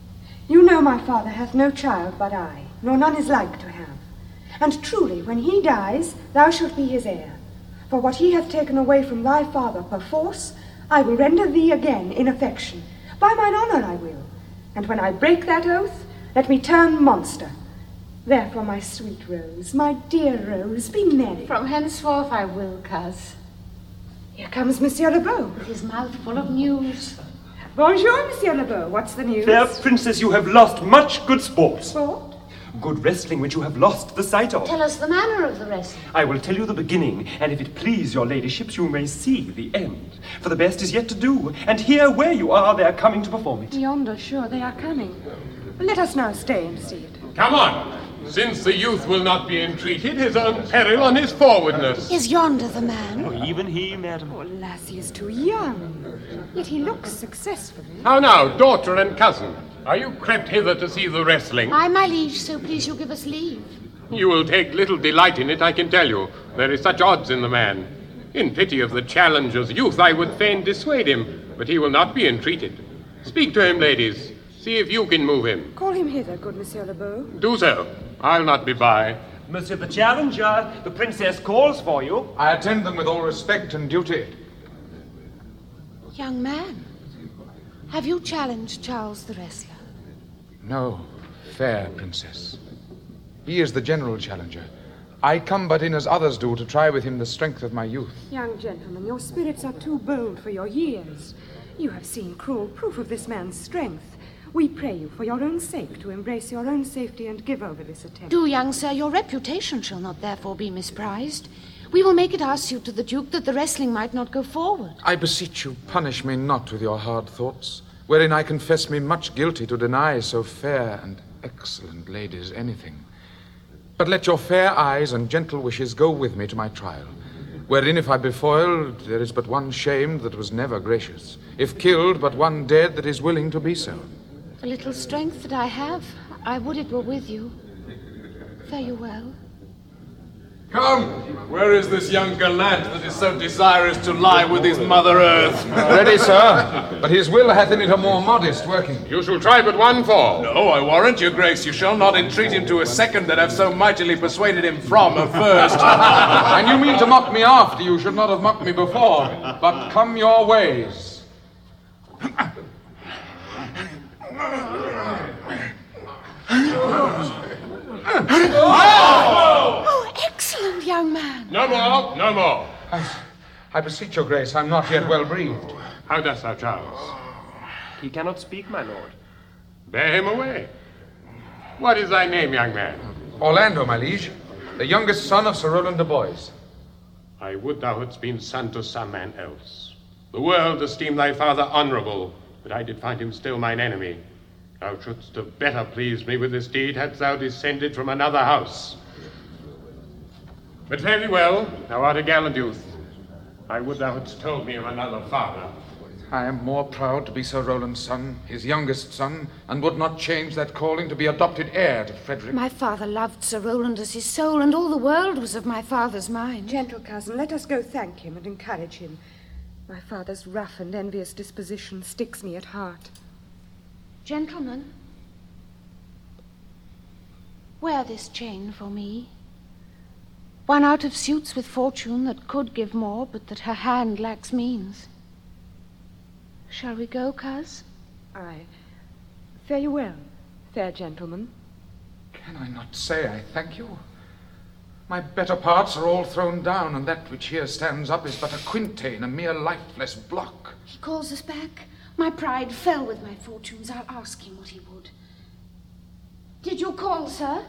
You know my father hath no child but I, nor none is like to have. And truly, when he dies, thou shalt be his heir. For what he hath taken away from thy father perforce, I will render thee again in affection. By mine honour I will. And when I break that oath, let me turn monster. Therefore, my sweet Rose, my dear Rose, be merry. From henceforth I will, coz. Here comes Monsieur Lebeau. With his mouth full of news. Bonjour, Monsieur Lebeau. What's the news? Fair princess, you have lost much good sport. Sport? Good wrestling which you have lost the sight of. Tell us the manner of the wrestling. I will tell you the beginning, and if it please your ladyships, you may see the end. For the best is yet to do, and here where you are, they are coming to perform it. Yonder, sure, they are coming. Let us now stay and see it. Come on. Since the youth will not be entreated, his own peril on his forwardness. Is yonder the man? Oh, even he, madam. Oh, Lassie is too young. Yet he looks successful. How now, daughter and cousin? Are you crept hither to see the wrestling? Aye, my liege, so please you give us leave. You will take little delight in it, I can tell you. There is such odds in the man. In pity of the challenger's youth, I would fain dissuade him, but he will not be entreated. Speak to him, ladies. See if you can move him. Call him hither, good Monsieur Lebeau. Do so. I'll not be by. Monsieur the challenger, the princess calls for you. I attend them with all respect and duty. Young man, have you challenged Charles the wrestler? No, fair princess. He is the general challenger. I come but in as others do to try with him the strength of my youth. Young gentleman, your spirits are too bold for your years. You have seen cruel proof of this man's strength. We pray you, for your own sake, to embrace your own safety and give over this attempt. Do, young sir, your reputation shall not therefore be misprized. We will make it our suit to the Duke that the wrestling might not go forward. I beseech you, punish me not with your hard thoughts, wherein I confess me much guilty to deny so fair and excellent ladies anything. But let your fair eyes and gentle wishes go with me to my trial, wherein if I be foiled, there is but one shamed that was never gracious, if killed, but one dead that is willing to be so. The little strength that I have, I would it were with you. Fare you well. Come, where is this young gallant that is so desirous to lie with his Mother Earth? Ready, sir, but his will hath in it a more modest working. You shall try but one fall. No, I warrant your grace, you shall not entreat him to a second that have so mightily persuaded him from a first. And you mean to mock me after you should not have mocked me before, but come your ways. Oh, excellent, young man. No more, no more. I, I beseech your grace, I'm not yet well breathed. How dost thou, Charles? He cannot speak, my lord. Bear him away. What is thy name, young man? Orlando, my liege, the youngest son of Sir Roland de Boys. I would thou hadst been son to some man else. The world esteemed thy father honourable, but I did find him still mine enemy. Thou shouldst have better pleased me with this deed hadst thou descended from another house. But fare thee well, thou art a gallant youth. I would thou hadst told me of another father. I am more proud to be Sir Roland's son, his youngest son, and would not change that calling to be adopted heir to Frederick. My father loved Sir Roland as his soul, and all the world was of my father's mind. Gentle cousin, let us go thank him and encourage him. My father's rough and envious disposition sticks me at heart. Gentlemen, wear this chain for me. One out of suits with fortune that could give more, but that her hand lacks means. Shall we go, coz? Aye. Fare you well, fair gentleman. Can I not say I thank you? My better parts are all thrown down, and that which here stands up is but a quintain, a mere lifeless block. He calls us back. My pride fell with my fortunes. I'll ask him what he would. Did you call, sir?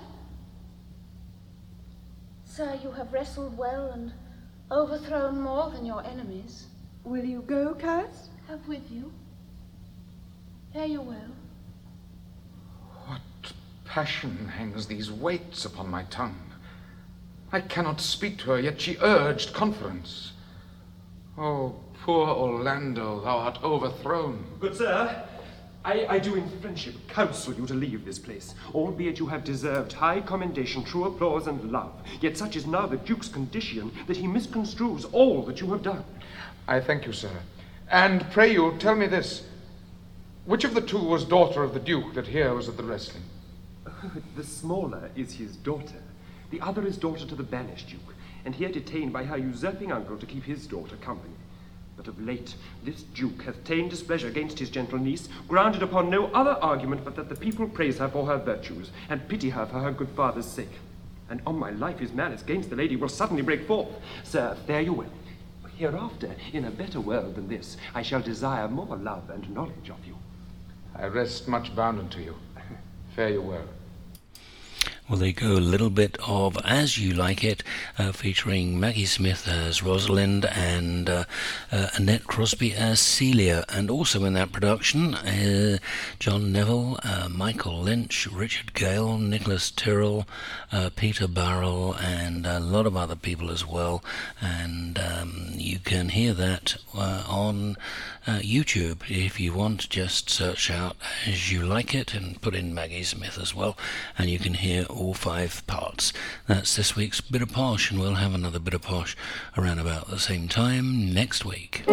Sir, you have wrestled well and overthrown more than your enemies. Will you go, coz? Have with you. Fare you well. What passion hangs these weights upon my tongue? I cannot speak to her, yet she urged conference. Oh, poor Orlando, thou art overthrown. Good sir, I, I do in friendship counsel you to leave this place, albeit you have deserved high commendation, true applause, and love. Yet such is now the Duke's condition that he misconstrues all that you have done. I thank you, sir. And pray you, tell me this. Which of the two was daughter of the Duke that here was at the wrestling? The smaller is his daughter. The other is daughter to the banished Duke, and here detained by her usurping uncle to keep his daughter company. But of late, this Duke hath ta'en displeasure against his gentle niece, grounded upon no other argument but that the people praise her for her virtues, and pity her for her good father's sake. And on my life his malice against the lady will suddenly break forth. Sir, fare you well. Hereafter, in a better world than this, I shall desire more love and knowledge of you. I rest much bounden to you. Fare you well. Well, they go a little bit of As You Like It, uh, featuring Maggie Smith as Rosalind and uh, uh, Annette Crosby as Celia. And also in that production, uh, John Neville, uh, Michael Lynch, Richard Gale, Nicholas Tyrrell, uh, Peter Barrell, and a lot of other people as well. And um, you can hear that uh, on uh, YouTube if you want. Just search out As You Like It and put in Maggie Smith as well, and you can hear all five parts. That's this week's Bit of Posh, and we'll have another Bit of Posh around about the same time next week.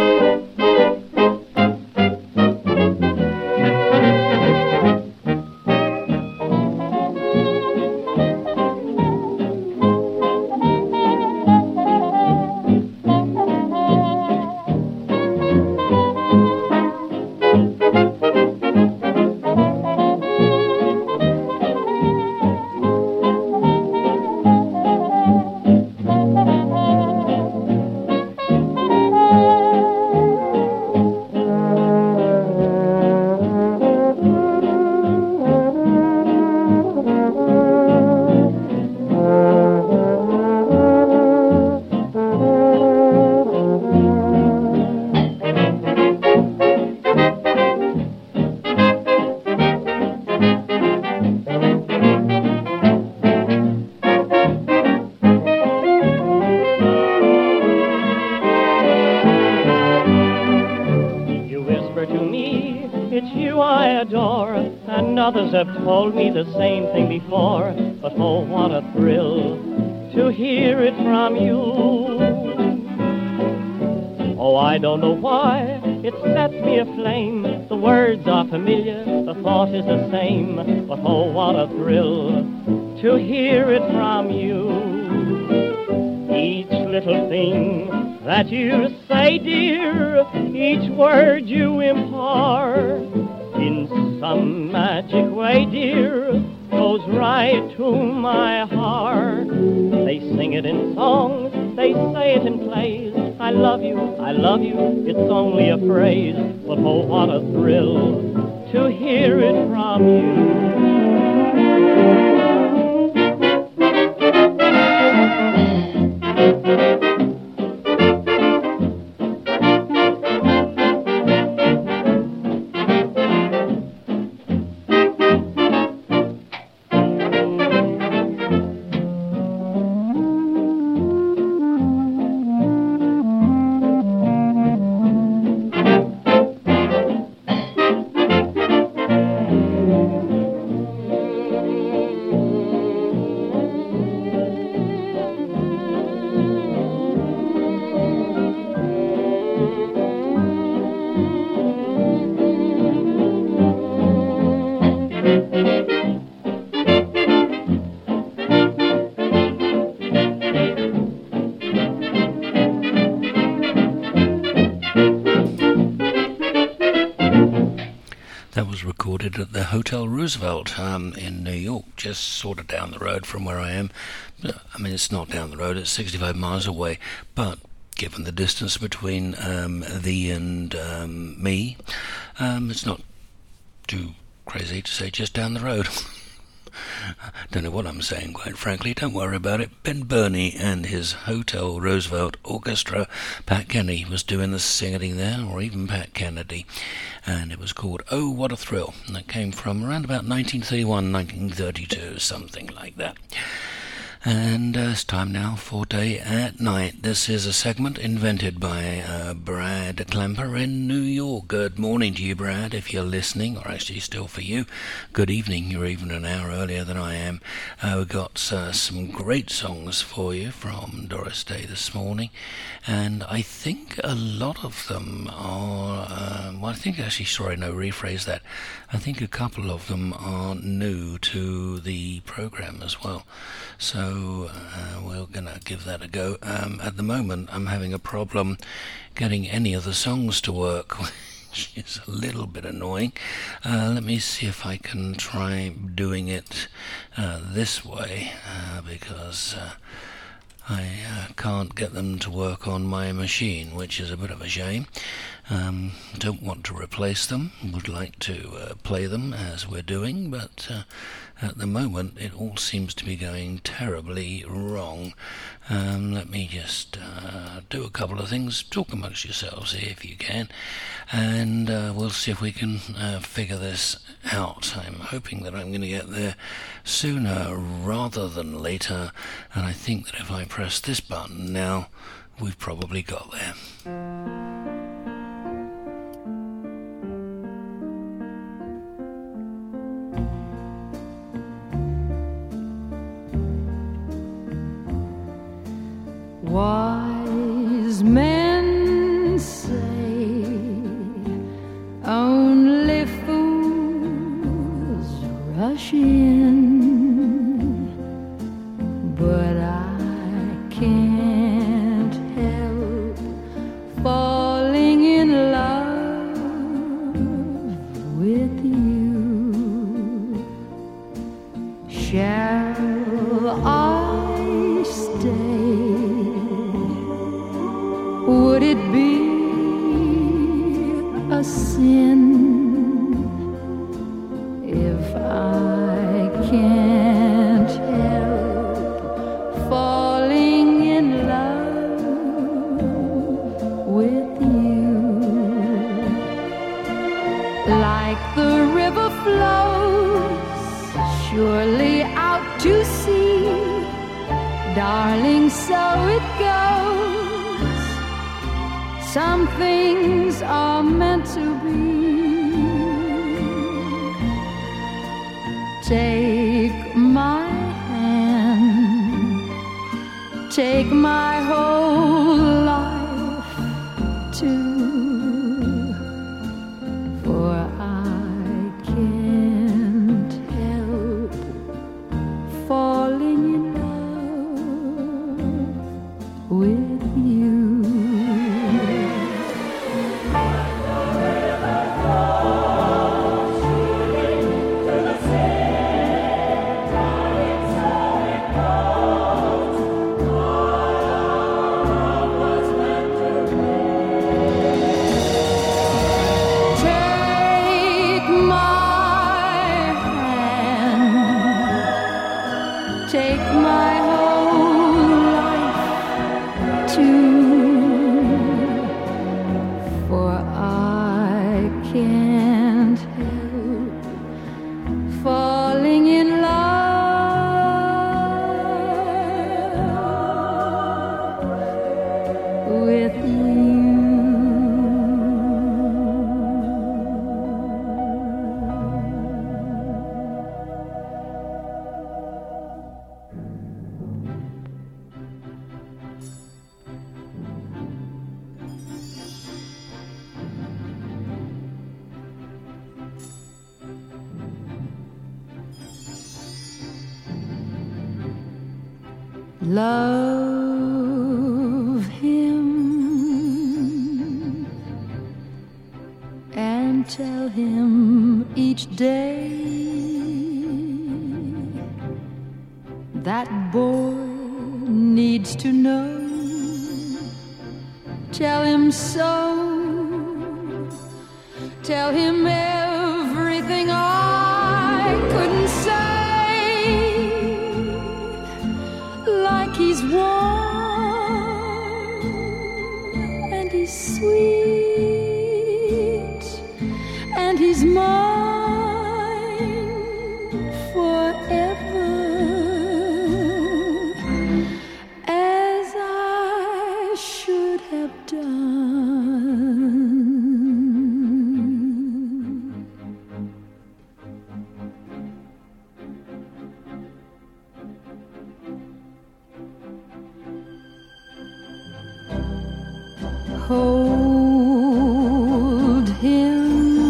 Others have told me the same thing before, but oh, what a thrill to hear it from you. Oh, I don't know why it sets me aflame. The words are familiar, the thought is the same, but oh, what a thrill to hear it from you. Each little thing that you say, dear, each word you impart, in some magic way, dear, goes right to my heart. They sing it in songs, they say it in plays. I love you, I love you, it's only a phrase, but oh, what a thrill to hear it from you. That was recorded at the Hotel Roosevelt um, in New York, just sort of down the road from where I am. I mean, it's not down the road, it's sixty-five miles away, but given the distance between um, thee and um, me, um, it's not too crazy to say just down the road. Don't know what I'm saying, quite frankly. Don't worry about it. Ben Burney and his Hotel Roosevelt Orchestra. Pat Kennedy was doing the singing there, or even Pat Kennedy. And it was called Oh, What a Thrill. And that came from around about nineteen thirty-one, nineteen thirty-two, something like that. And uh, it's time now for Day at Night. This is a segment invented by uh, Brad Klemper in New York. Good morning to you, Brad, if you're listening, or actually still for you. Good evening, you're even an hour earlier than I am. Uh, we've got uh, some great songs for you from Doris Day this morning, and I think a lot of them are, uh, well, I think actually, sorry, no, rephrase that. I think a couple of them are new to the program as well. So uh, we're going to give that a go. Um, at the moment, I'm having a problem getting any of the songs to work, which is a little bit annoying. Uh, let me see if I can try doing it uh, this way, uh, because uh, I uh, can't get them to work on my machine, which is a bit of a shame. Um, don't want to replace them, would like to uh, play them as we're doing, but uh, at the moment it all seems to be going terribly wrong. Um, let me just uh, do a couple of things, talk amongst yourselves here if you can, and uh, we'll see if we can uh, figure this out. I'm hoping that I'm going to get there sooner rather than later, and I think that if I press this button now, we've probably got there. Wise men say only fools rush in, but I can't help falling in love with you. Shall I stay? Would it be a sin if I can't help falling in love with you? Like the river flows surely out to sea, darling, so it goes. Some things are meant to be. Take my hand, take my whole life too, for I can't help falling in love with you. Love him and tell him each day. That boy needs to know. Tell him so. Tell him everything I couldn't say. Like he's warm and he's sweet and he's mine forever. As I should have done. Hold him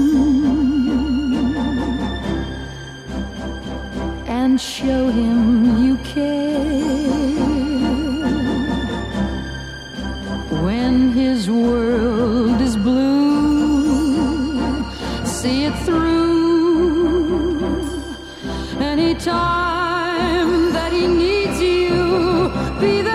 and show him you care. When his world is blue, see it through. Anytime that he needs you, be there.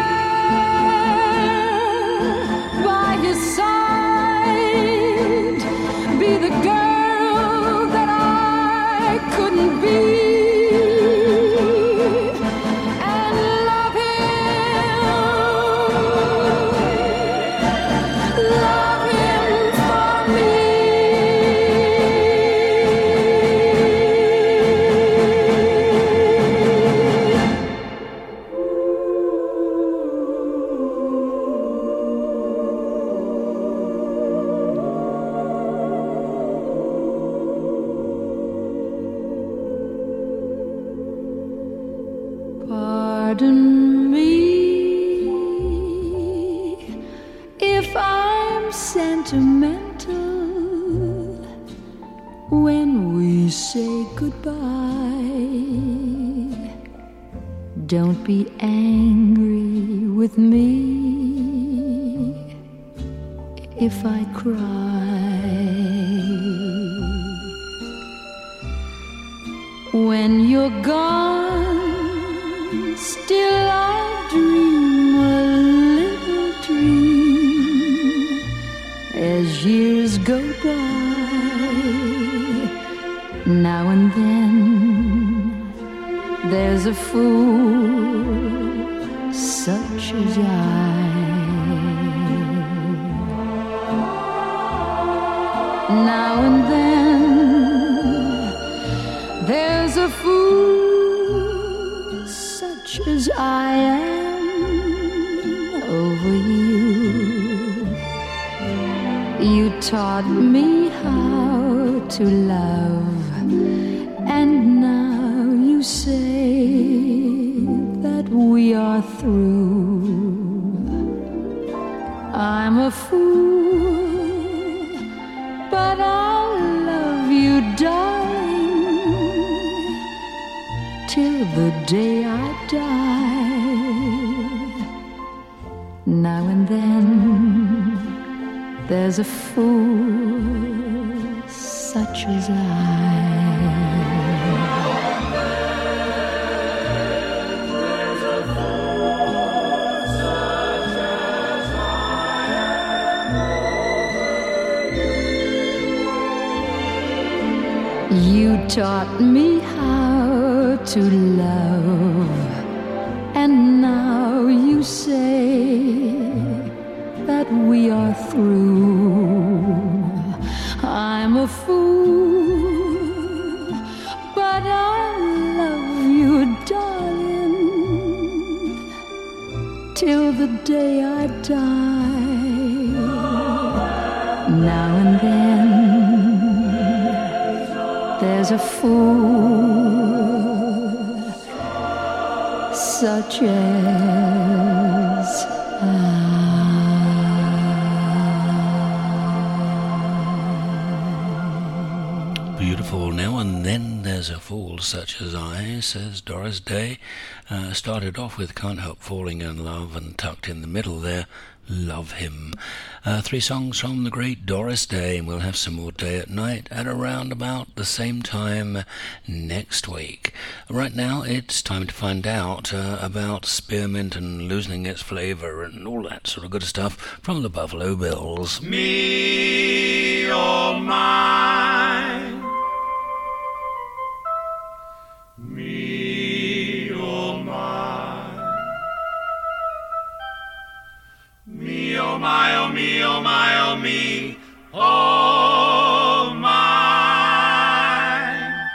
Pardon me if I'm sentimental when we say goodbye. Don't be angry with me if I cry. When you're gone, still I dream a little dream as years go by. Now and then there's a fool such as I. Now and then there's a fool such as I am over you. You taught me how to love, and now you say that we are through. I'm a fool, but I'll love you, darling, till the day I die. Now and then there's a fool such as I. You taught me how to love, and now you say that we are through. I'm a fool, but I love you, darling, till the day I die. Now and then there's a fool such as I. Beautiful. Now and then there's a fool such as I, says Doris Day. Uh, started off with Can't Help Falling in Love, and tucked in the middle there, Love Him. Uh, three songs from the great Doris Day, and we'll have some more Day at Night at around about the same time next week. Right now, it's time to find out uh, about spearmint and losing its flavour and all that sort of good stuff from the Buffalo Bills. Me, oh mine. Me, oh mine. Me, oh my, oh me, oh my, oh me, oh mine.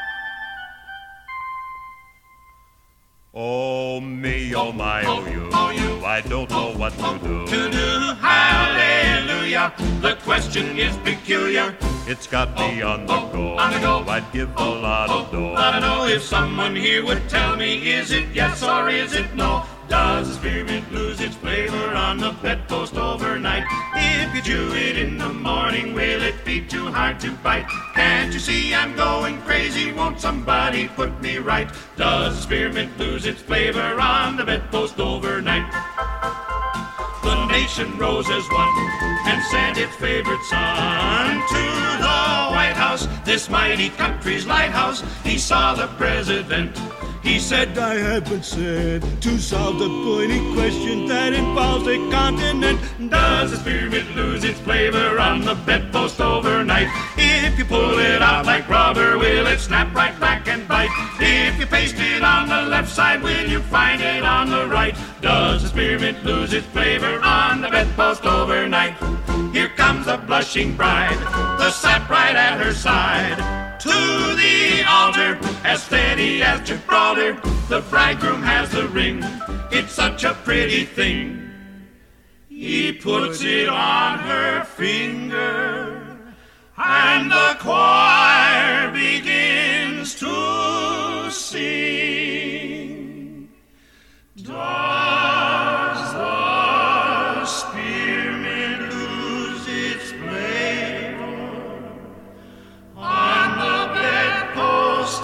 Oh me, oh my, oh you, oh you, I don't know what to do. To do, hallelujah, the question is peculiar. It's got me on the go, on the go. I'd give a lot of dough. I don't know if someone here would tell me, is it yes or is it no? Does the spearmint lose its flavor on the bedpost overnight? If you chew it in the morning, will it be too hard to bite? Can't you see I'm going crazy? Won't somebody put me right? Does the spearmint lose its flavor on the bedpost overnight? The nation rose as one and sent its favorite son to the White House, this mighty country's lighthouse. He saw the president. He said, I have been sent to solve the pointy question that involves a continent. Does the spearmint lose its flavor on the bedpost overnight? If you pull it out like rubber, will it snap right back and bite? If you paste it on the left side, will you find it on the right? Does the spearmint lose its flavor on the bedpost overnight? Here comes the blushing bride, the sap right at her side. To the altar, as steady as Gibraltar, the bridegroom has the ring. It's such a pretty thing. He puts it on her finger, and the choir begins to sing. Does the spearmint lose its flavor on the bedpost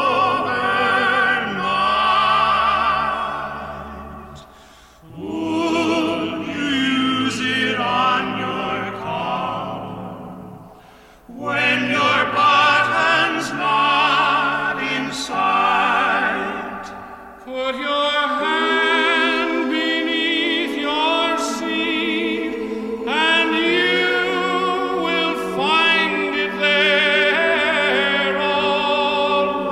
overnight? Would you use it on your car when your button's not in sight? Put your hand beneath your seat and you will find it there all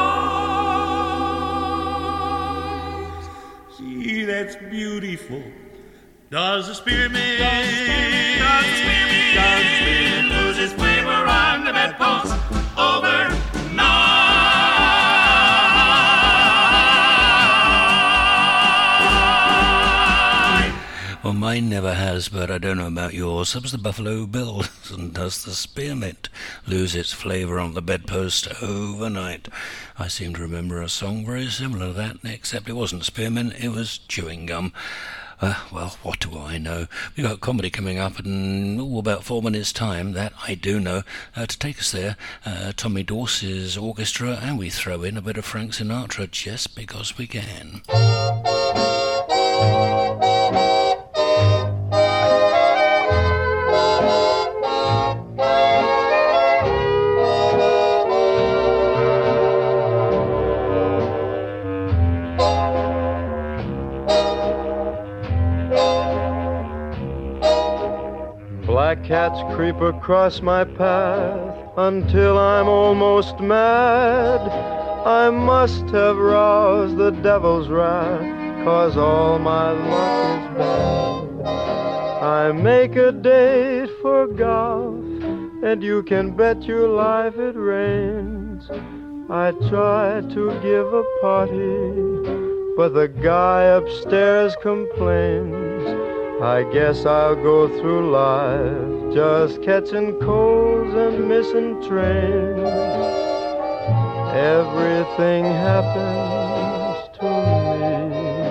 right. See, that's beautiful. Does the spearmint, does the spearmint, does the spearmint, does the spearmint lose its flavor on the bedpost overnight? Well, mine never has, but I don't know about yours. That was the Buffalo Bills. And does the spearmint lose its flavour on the bedpost overnight? I seem to remember a song very similar to that, except it wasn't spearmint, it was chewing gum. Uh, well, what do I know? We've got comedy coming up in oh, about four minutes' time, that I do know. Uh, to take us there, uh, Tommy Dorsey's orchestra, and we throw in a bit of Frank Sinatra just because we can. Black cats creep across my path until I'm almost mad. I must have roused the devil's wrath, 'cause all my luck is bad. I make a date for golf, and you can bet your life it rains. I try to give a party, but the guy upstairs complains. I guess I'll go through life just catching colds and missing trains. Everything happens to me.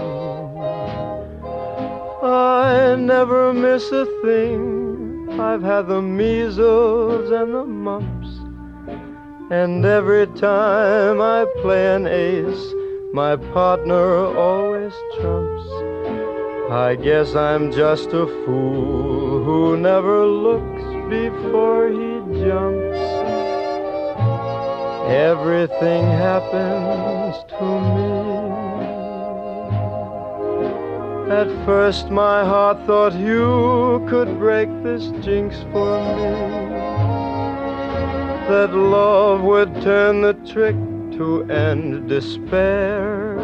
I never miss a thing. I've had the measles and the mumps, and every time I play an ace, my partner always trumps. I guess I'm just a fool who never looks before he jumps. Everything happens to me. At first my heart thought you could break this jinx for me, that love would turn the trick to end despair.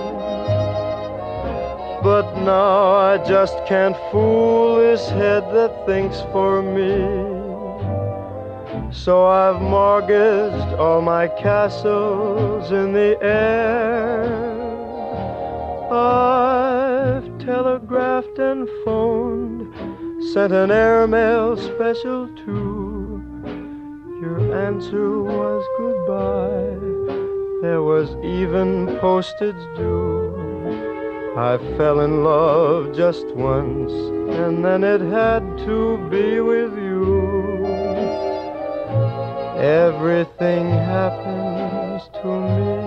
But now I just can't fool this head that thinks for me. So I've mortgaged all my castles in the air. I've telegraphed and phoned, sent an airmail special too. Your answer was goodbye. There was even postage due. I fell in love just once, and then it had to be with you. Everything happens to me.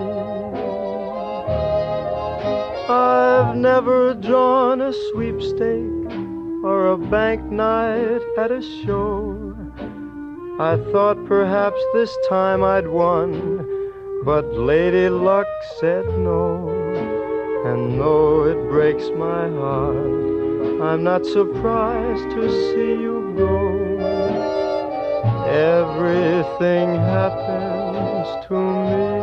I've never drawn a sweepstake or a bank night at a show. I thought perhaps this time I'd won, but Lady Luck said no. And though it breaks my heart, I'm not surprised to see you go. Everything happens to me.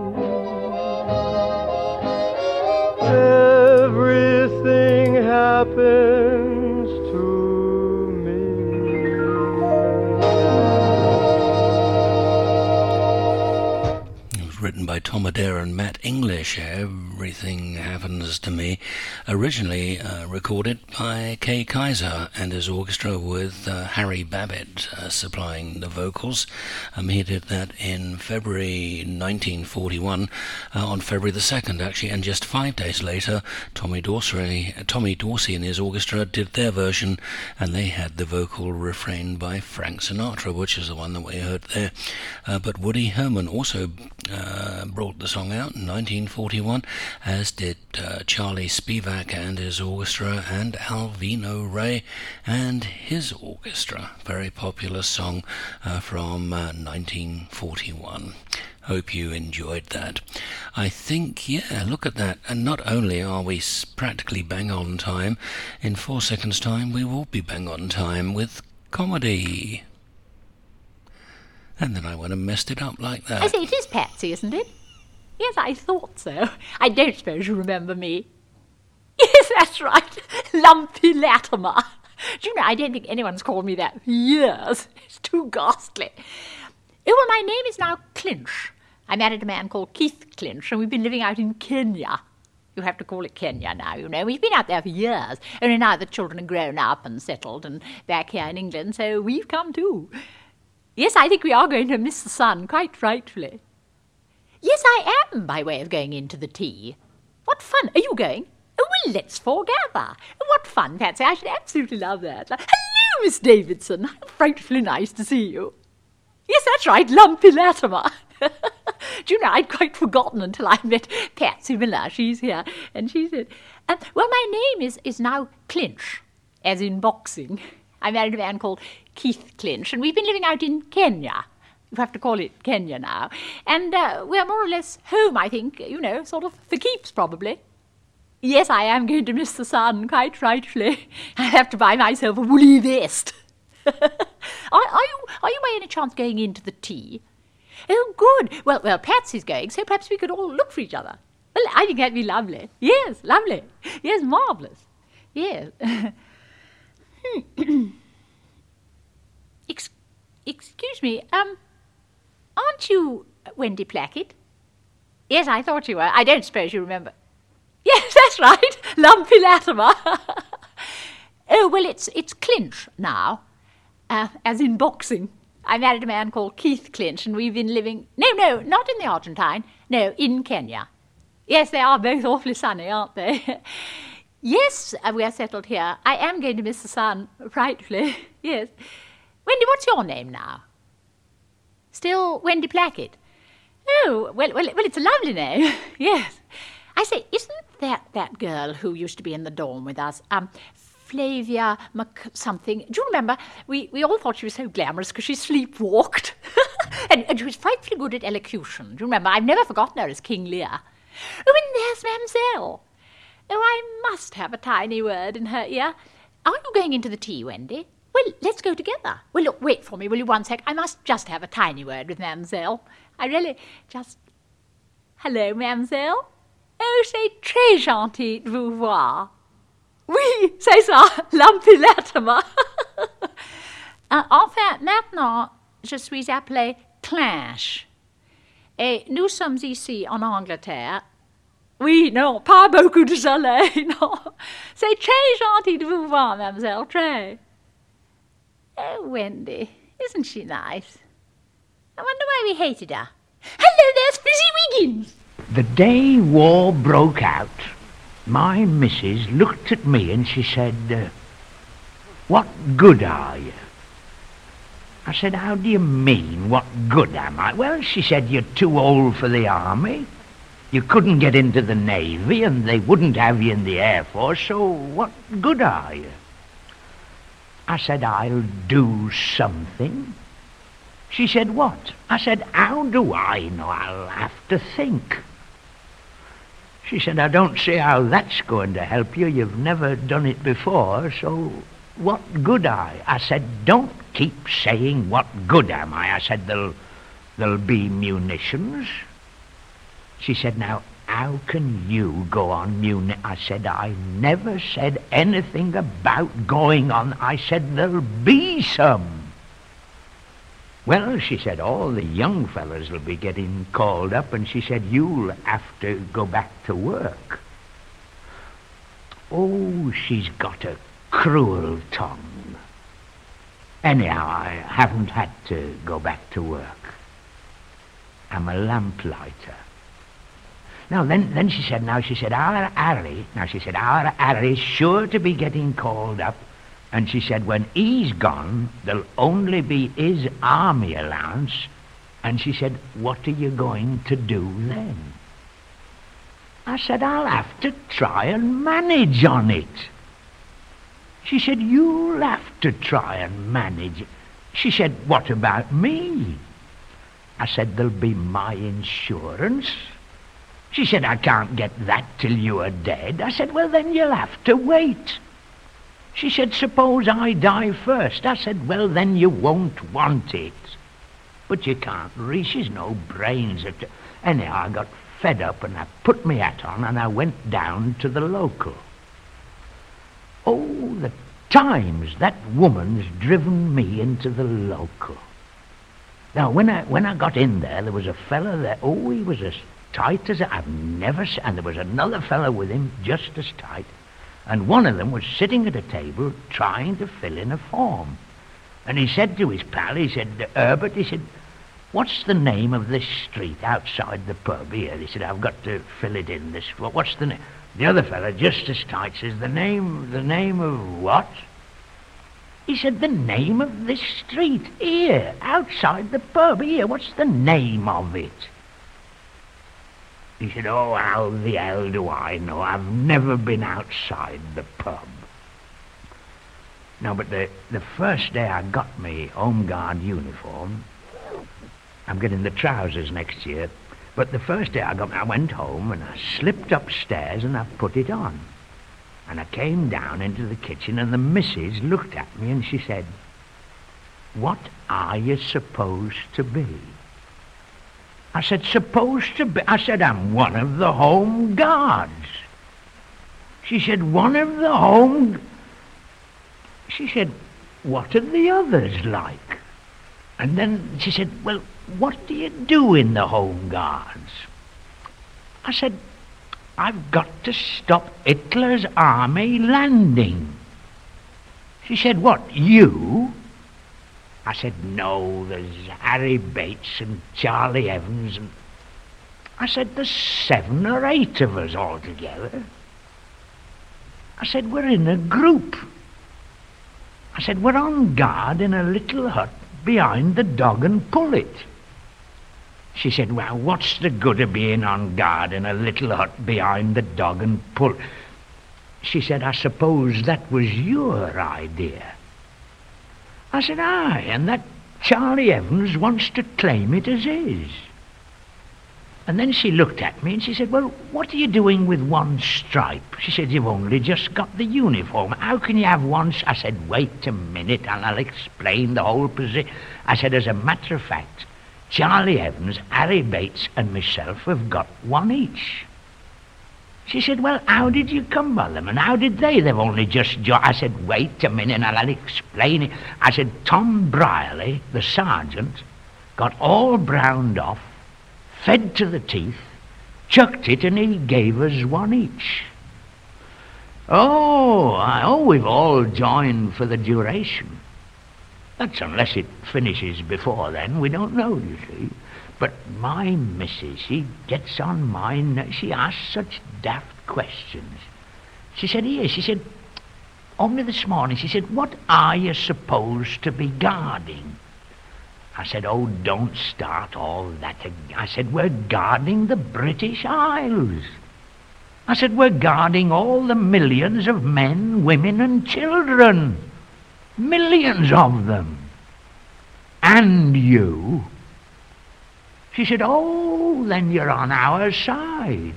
Everything happens to me. It was written by Tom Adair and Matt English. Everything Happens to Me, originally uh, recorded by Kay Kaiser and his orchestra, with uh, Harry Babbitt uh, supplying the vocals. Um, he did that in February nineteen forty-one, uh, on February the second actually, and just five days later Tommy Dorsey, Tommy Dorsey and his orchestra did their version, and they had the vocal refrain by Frank Sinatra, which is the one that we heard there. Uh, but Woody Herman also uh, brought the song out in nineteen forty-one, as did uh, Charlie Spivak and his orchestra, and Alvino Ray and his orchestra. Very popular song uh, from uh, nineteen forty-one. Hope you enjoyed that. I think, yeah, look at that. And not only are we practically bang on time, in four seconds' time we will be bang on time with comedy. And then I went and messed it up like that. I say, it is Patsy, isn't it? Yes, I thought so. I don't suppose you remember me. Yes, that's right. Lumpy Latimer. Do you know, I don't think anyone's called me that for years. It's too ghastly. Oh, well, my name is now Clinch. I married a man called Keith Clinch, and we've been living out in Kenya. You have to call it Kenya now, you know. We've been out there for years. Only now the children are grown up and settled and back here in England, so we've come too. Yes, I think we are going to miss the sun, quite frightfully. Yes, I am, by way of going into the tea. What fun. Are you going? Oh, well, let's foregather. What fun, Patsy. I should absolutely love that. Hello, Miss Davidson. How frightfully nice to see you. Yes, that's right, Lumpy Latimer. Do you know, I'd quite forgotten until I met Patsy Miller. She's here, and she said, um, well, my name is, is now Clinch, as in boxing. I married a man called Keith Clinch, and we've been living out in Kenya. You have to call it Kenya now. And uh, we're more or less home, I think, you know, sort of for keeps, probably. Yes, I am going to miss the sun, quite rightfully. I have to buy myself a woolly vest. are, are you are you by any chance going into the tea? Oh, good. Well, well, Patsy's going, so perhaps we could all look for each other. Well, I think that'd be lovely. Yes, lovely. Yes, marvellous. Yes. Ex- excuse me, um, aren't you Wendy Plackett? Yes, I thought you were. I don't suppose you remember. Yes, that's right, Lumpy Latimer. Oh, well, it's it's Clinch now, uh, as in boxing. I married a man called Keith Clinch, and we've been living... No, no, not in the Argentine. No, in Kenya. Yes, they are both awfully sunny, aren't they? Yes, uh, we are settled here. I am going to miss the sun, frightfully. Yes. Wendy, what's your name now? Still Wendy Plackett? Oh, well, well, well, it's a lovely name. Yes. I say, isn't that that girl who used to be in the dorm with us? Um, Flavia Mc something. Do you remember? We we all thought she was so glamorous because she sleepwalked. and, and she was frightfully good at elocution. Do you remember? I've never forgotten her as King Lear. Oh, and there's Mamselle. Oh, I must have a tiny word in her ear. Are you going into the tea, Wendy? Well, let's go together. Well, look, wait for me, will you, one sec? I must just have a tiny word with Mamselle. I really just... Hello, Mamselle. Oh, c'est très gentil de vous voir. Oui, c'est ça, Lumpy Latimer. euh, enfin, maintenant, je suis appelée Clanche. Et nous sommes ici en Angleterre. Oui, non, pas beaucoup de soleil, non. C'est très gentil de vous voir, Mademoiselle, très. Oh, Wendy, isn't she nice? I wonder why we hated her. Hello, there's Fizzy Wiggins. The day war broke out, my missus looked at me and she said, uh, what good are you? I said, how do you mean, what good am I? Well, she said, you're too old for the army. You couldn't get into the Navy and they wouldn't have you in the Air Force, so what good are you? I said, I'll do something. She said, what? I said, how do I know? I'll have to think. She said, I don't see how that's going to help you. You've never done it before, so what good are you? I said, don't keep saying what good am I. I said, there'll, there'll be munitions. She said, now, how can you go on muni... I said, I never said anything about going on. I said, there'll be some. Well, she said, all the young fellas will be getting called up, and she said, you'll have to go back to work. Oh, she's got a cruel tongue. Anyhow, I haven't had to go back to work. I'm a lamplighter. Now, then, then she said, now, she said, our Harry, now, she said, our Harry's sure to be getting called up. And she said, when he's gone, there'll only be his army allowance. And she said, what are you going to do then? I said, I'll have to try and manage on it. She said, you'll have to try and manage it. She said, what about me? I said, there'll be my insurance. She said, I can't get that till you are dead. I said, well, then you'll have to wait. She said, suppose I die first. I said, well, then you won't want it. But you can't reach, she's no brains. At Anyhow, I got fed up and I put my hat on and I went down to the local. Oh, the times that woman's driven me into the local. Now, when I when I got in there, there was a fella there. Oh, he was as tight as I've never seen. And there was another fella with him just as tight. And one of them was sitting at a table trying to fill in a form. And he said to his pal, he said, Herbert, he said, what's the name of this street outside the pub here? He said, I've got to fill it in this. Well, what's the name? The other fella, just as tight, says, the name, the name of what? He said, the name of this street here, outside the pub here. What's the name of it? He said, oh, how the hell do I know? I've never been outside the pub. No, but the, the first day I got my Home Guard uniform, I'm getting the trousers next year, but the first day I got, I went home and I slipped upstairs and I put it on. And I came down into the kitchen and the missus looked at me and she said, what are you supposed to be? I said, supposed to be? I said, I'm one of the Home Guards. She said, one of the Home... She said, what are the others like? And then she said, well, what do you do in the Home Guards? I said, I've got to stop Hitler's army landing. She said, what, you? I said, no, there's Harry Bates and Charlie Evans. And I said, there's seven or eight of us all together. I said, we're in a group. I said, we're on guard in a little hut behind the Dog and Pullet. She said, well, what's the good of being on guard in a little hut behind the dog and pull... She said, I suppose that was your idea. I said, aye, and that Charlie Evans wants to claim it as his. And then she looked at me and she said, well, what are you doing with one stripe? She said, you've only just got the uniform. How can you have one... I said, wait a minute and I'll explain the whole position. I said, as a matter of fact, Charlie Evans, Harry Bates and myself have got one each. She said, well, how did you come by them? And how did they? They've only just... Jo-. I said, wait a minute and I'll explain it. I said, Tom Brierley, the sergeant, got all browned off, fed to the teeth, chucked it, and he gave us one each. Oh, I, oh, we've all joined for the duration. That's unless it finishes before then. We don't know, you see. But my missus, she gets on my nerves. She asks such daft questions. She said, here, she said, only this morning, she said, what are you supposed to be guarding? I said, oh, don't start all that again. I said, we're guarding the British Isles. I said, we're guarding all the millions of men, women, and children. Millions of them. And you. She said, oh, then you're on our side.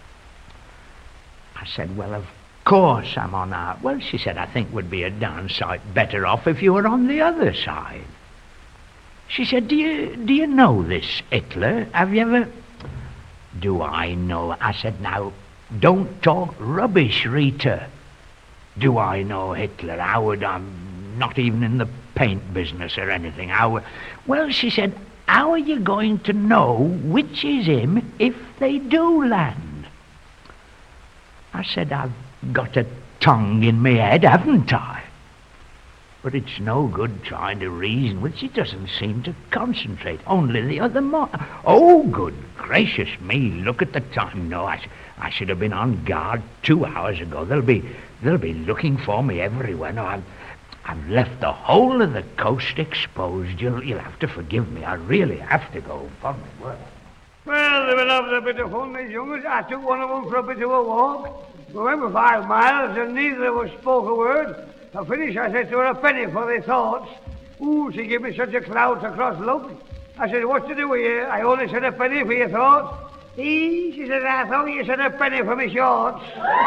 I said, well, of course I'm on our... Well, she said, I think we'd be a darn sight better off if you were on the other side. She said, do you, do you know this Hitler? Have you ever... Do I know? I said, now, don't talk rubbish, Rita. Do I know Hitler? How would I... Not even in the paint business or anything. How... Well, she said, how are you going to know which is him if they do land? I said, I've got a tongue in my head, haven't I? But it's no good trying to reason with. She doesn't seem to concentrate. Only the other morning. Oh, good gracious me, look at the time. No, I, I should have been on guard two hours ago. They'll be, they'll be looking for me everywhere. No, I've... I've left the whole of the coast exposed. You'll, you'll have to forgive me. I really have to go. Upon my word. Well, they were having a bit of fun, these youngers. I took one of them for a bit of a walk. We went for five miles, and neither of us spoke a word. To finish, I said to her, a penny for their thoughts. Ooh, she gave me such a clout across look. I said, what's to do with you? I only said a penny for your thoughts. Ee, she said, I thought you said a penny for my shorts.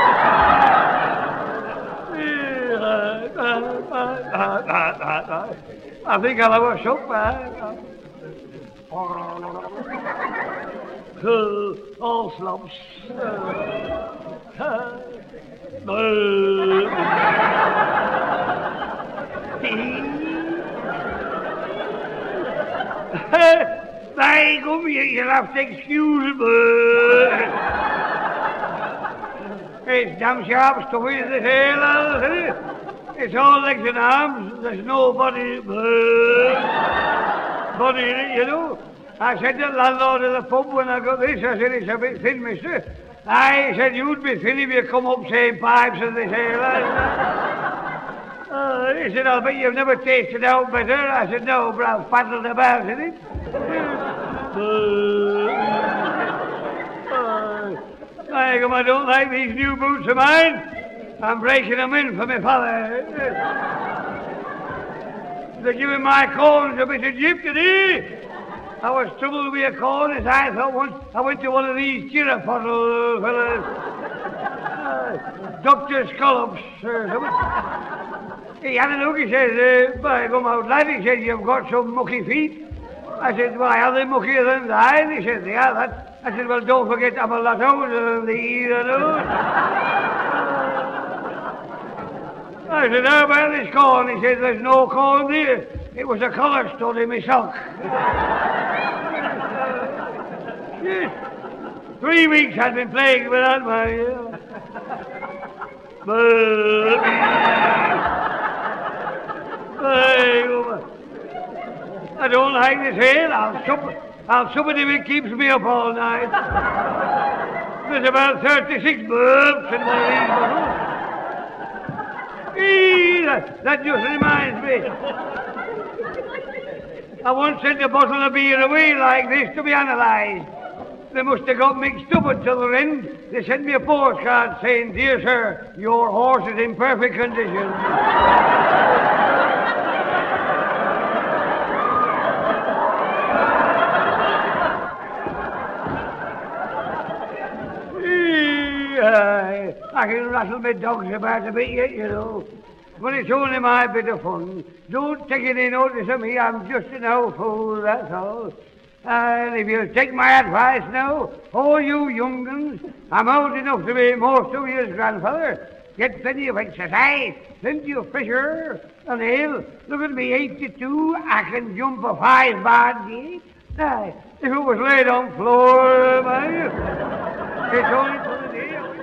I think I'll have a soup, man. All slumps. By gum, you'll have to excuse me. It's damn sharp stuff, is it, here, lads, isn't it? It's all legs and arms. There's no body, body in it, you know. I said to the landlord of the pub when I got this, I said, it's a bit thin, mister. I said, you'd be thin if you come up saying pipes and this here, lads. Uh, he said, I'll bet you've never tasted out better. I said, no, but I've paddled about in it. I come, I don't like these new boots of mine. I'm breaking them in for my father. They're giving my corns a bit of jip today. I was troubled with a corn as I thought once. I went to one of these giraffe-bottle fellas. Uh, Doctor Scallops or something. He had a look, he says, uh, by gum out lad, he said, you've got some mucky feet. I said, why, are they muckier than thine? He said, they are that. I said, well, don't forget to have a lot older than the either, no? I said, how about this corn? He said, there's no corn there. It was a collar stud in my sock. Yes. Three weeks I'd been playing without my... Uh... I don't like this ale. I'll sup, I'll sup it if it keeps me up all night. There's about thirty-six burps in one of these bottles. Eee, that, that just reminds me. I once sent a bottle of beer away like this to be analysed. They must have got mixed up at the other end. They sent me a postcard saying, "Dear sir, your horse is in perfect condition." I, I can rattle my dogs about a bit yet, you know. But it's only my bit of fun. Don't take any notice of me. I'm just an old fool, that's all. And if you'll take my advice now, all you young uns, I'm old enough to be most of ye's grandfather. Get plenty of exercise, plenty of fresh air, and hell, look at me, eighty-two, I can jump a five-bar gate. Aye, if it was laid on floor, man, it's only till the day I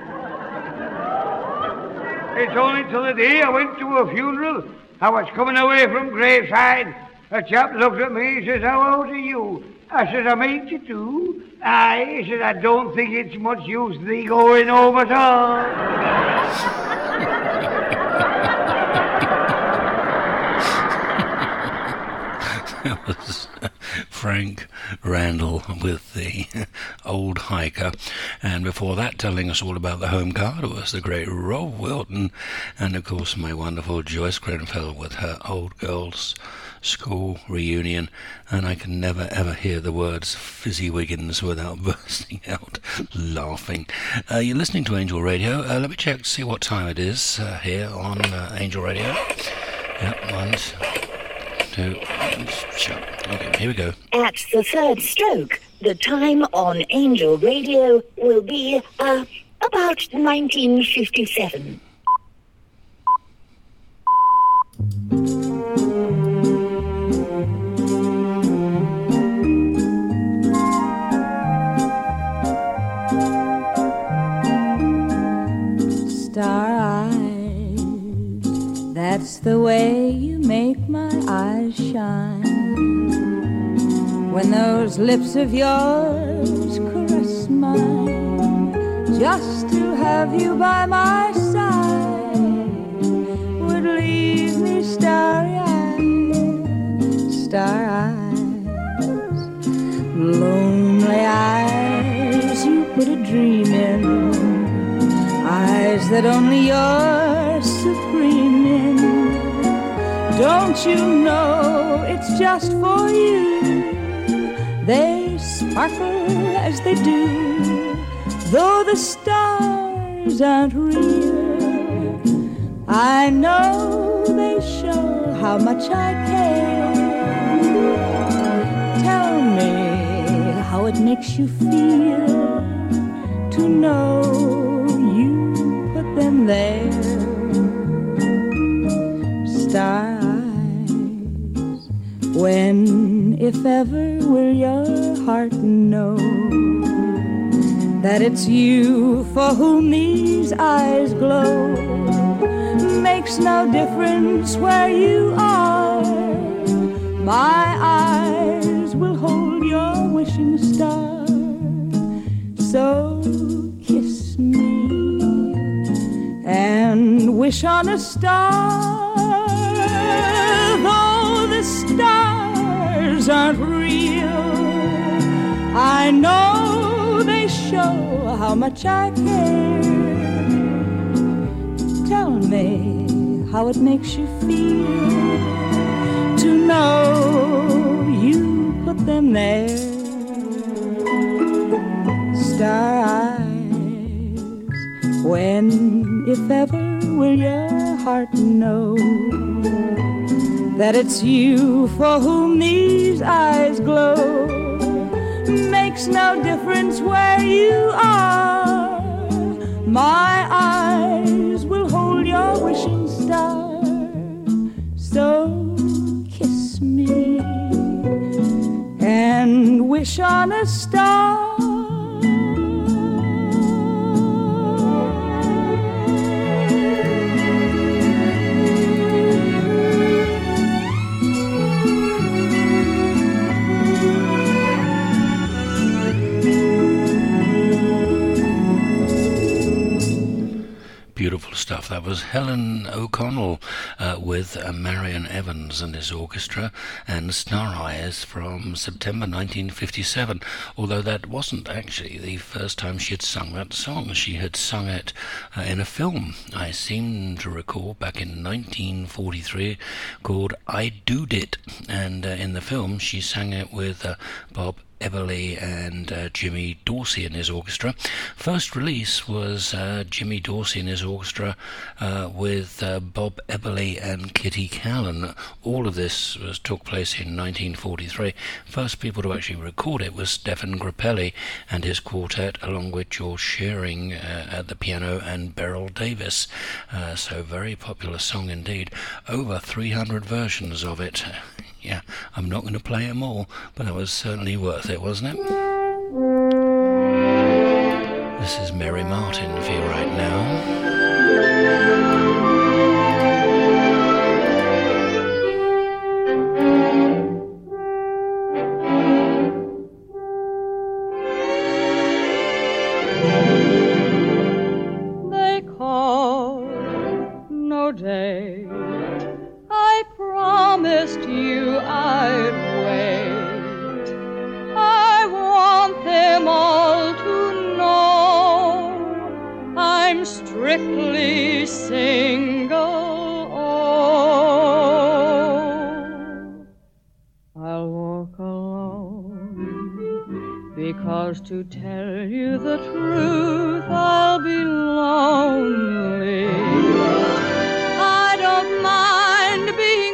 went, it's only till the day I went to a funeral. I was coming away from graveside. A chap looked at me and says, "How old are you?" I said, "I'm eighty-two. Aye, he said, "I don't think it's much use thee going home at all." That was Frank Randall with the Old Hiker, and before that, telling us all about the home card, was the great Rob Wilton, and of course my wonderful Joyce Grenfell with her Old Girls School Reunion. And I can never ever hear the words Fizzy Wiggins without bursting out laughing. Uh, you're listening to Angel Radio. Uh, let me check to see what time it is uh, here on uh, Angel Radio. Yep, one, two, shut. Okay, here we go. At the third stroke, the time on Angel Radio will be uh, about nineteen fifty-seven. Star-eyed, that's the way you make my eyes shine. When those lips of yours caress mine, just to have you by my side would leave me starry-eyed, star-eyes, lonely eyes you put a dream in, eyes that only you're supreme in. Don't you know it's just for you? They sparkle as they do, though the stars aren't real. I know they show how much I care. Tell me how it makes you feel to know you put them there. Star eyes, when, if ever, will your heart know that it's you for whom these eyes glow? Makes no difference where you are, my eyes will hold your wishing star. So kiss me and wish on a star, though the stars aren't real. I know they show how much I care. Tell me how it makes you feel to know you put them there. Star eyes, when, if ever, will your heart know that it's you for whom these eyes glow? Makes no difference where you are, my eyes will hold your wishing star. So kiss me and wish on a star. Beautiful stuff. That was Helen O'Connell uh, with uh, Marion Evans and his orchestra, and Star Eyes from September nineteen fifty-seven, although that wasn't actually the first time she had sung that song. She had sung it uh, in a film, I seem to recall, back in nineteen forty-three, called I Doed It, and uh, in the film she sang it with uh, Bob Everly and uh, Jimmy Dorsey and his orchestra. First release was uh, Jimmy Dorsey and his orchestra uh, with uh, Bob Everly and Kitty Callan. All of this was, took place in nineteen forty-three. First people to actually record it was Stephen Grappelli and his quartet, along with George Shearing uh, at the piano and Beryl Davis. Uh, so very popular song indeed. Over three hundred versions of it. Yeah, I'm not going to play them all, but it was certainly worth it, wasn't it? This is Mary Martin for you right now. They call no day. I promised you I'd wait. I want them all to know I'm strictly single. Oh, I'll walk alone, because to tell you the truth, I'll be lonely. I don't mind being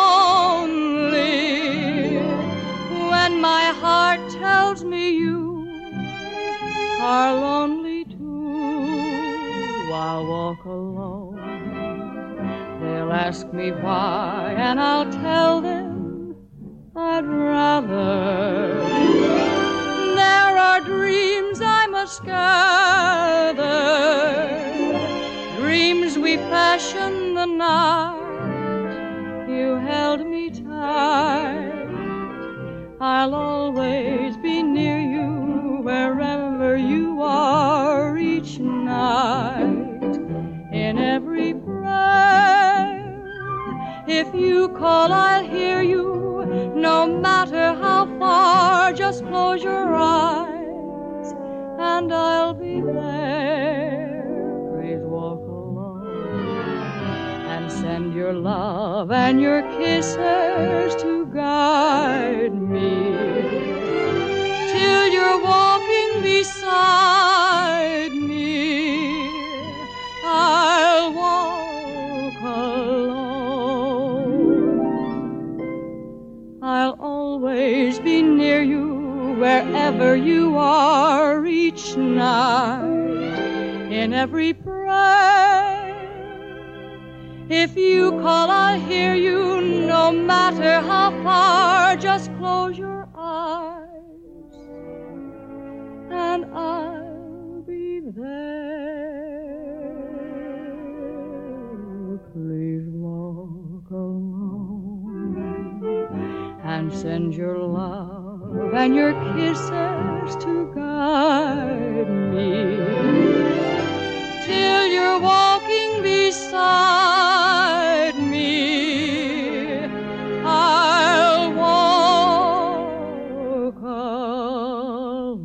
lonely when my heart tells me you are lonely too. I'll walk alone. They'll ask me why, and I'll tell them I'd rather. There are dreams I must gather, dreams we fashioned the night you held me tight. I'll always be near you wherever you are each night. In every prayer, if you call, I'll hear you. No matter how far, just close your eyes and I'll be there. Please walk and send your love and your kisses to guide me till you're walking beside me. I'll walk alone. I'll always be near you wherever you are each night. In every prayer, if you call, I'll hear you. No matter how far, just close your eyes and I'll be there. Please walk alone and send your love and your kisses to guide me till you're walking beside me. I'll walk alone.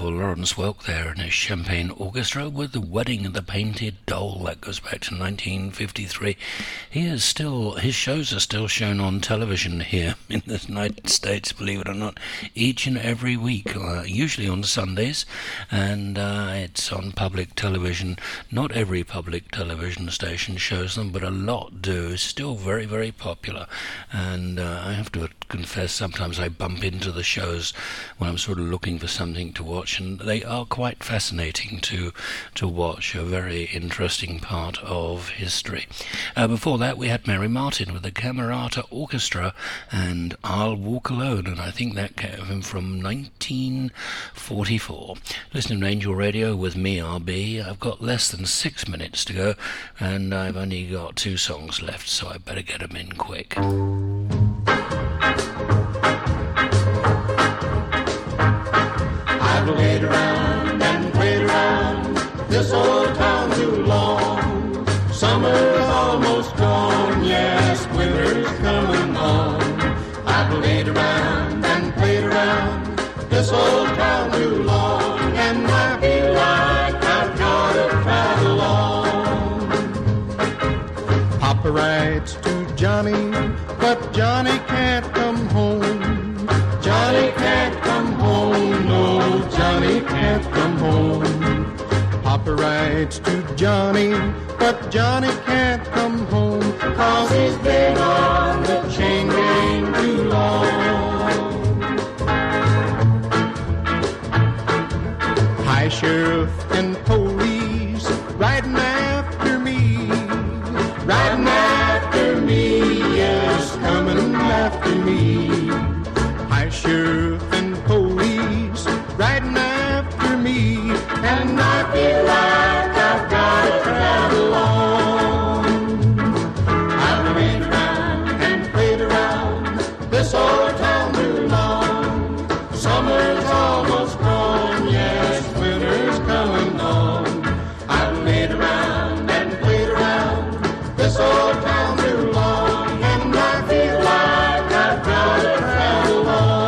wonderful Lawrence Welk there and his Champagne Orchestra with The Wedding of the Painted Doll. That goes back to nineteen fifty-three. He is still, his shows are still shown on television here in the United States, believe it or not, each and every week, uh, usually on Sundays, and uh, it's on public television. Not every public television station shows them, but a lot do. Still very, very popular, and uh, I have to confess sometimes I bump into the shows when I'm sort of looking for something to watch, and they are quite fascinating to to watch, a very interesting part of history. Uh, before that we had Mary Martin with the Camerata Orchestra and I'll Walk Alone, and I think that came from nineteen forty-four. Listening to Angel Radio with me, R B. I've got less than six minutes to go, and I've only got two songs left, so I better get them in quick. I've played around and played around this old town too long. Summer's almost gone, yes, winter's coming on. I've played around and played around this old town too long, and I feel like I've got to travel on. Papa writes to Johnny, but Johnny can't come home. Johnny can't come home, no, Johnny can't come home. Papa writes to Johnny, but Johnny can't come home, 'cause he's been on the chain gang too long. High sheriff and police riding after me, riding after me, yes, coming after me. High sheriff and police riding after me, and I feel like I've got to travel on. I've played around and played around this old town too long. Summer's almost gone, yes, winter's coming on. I've played around and played around this old town too long, and I feel like I've got to travel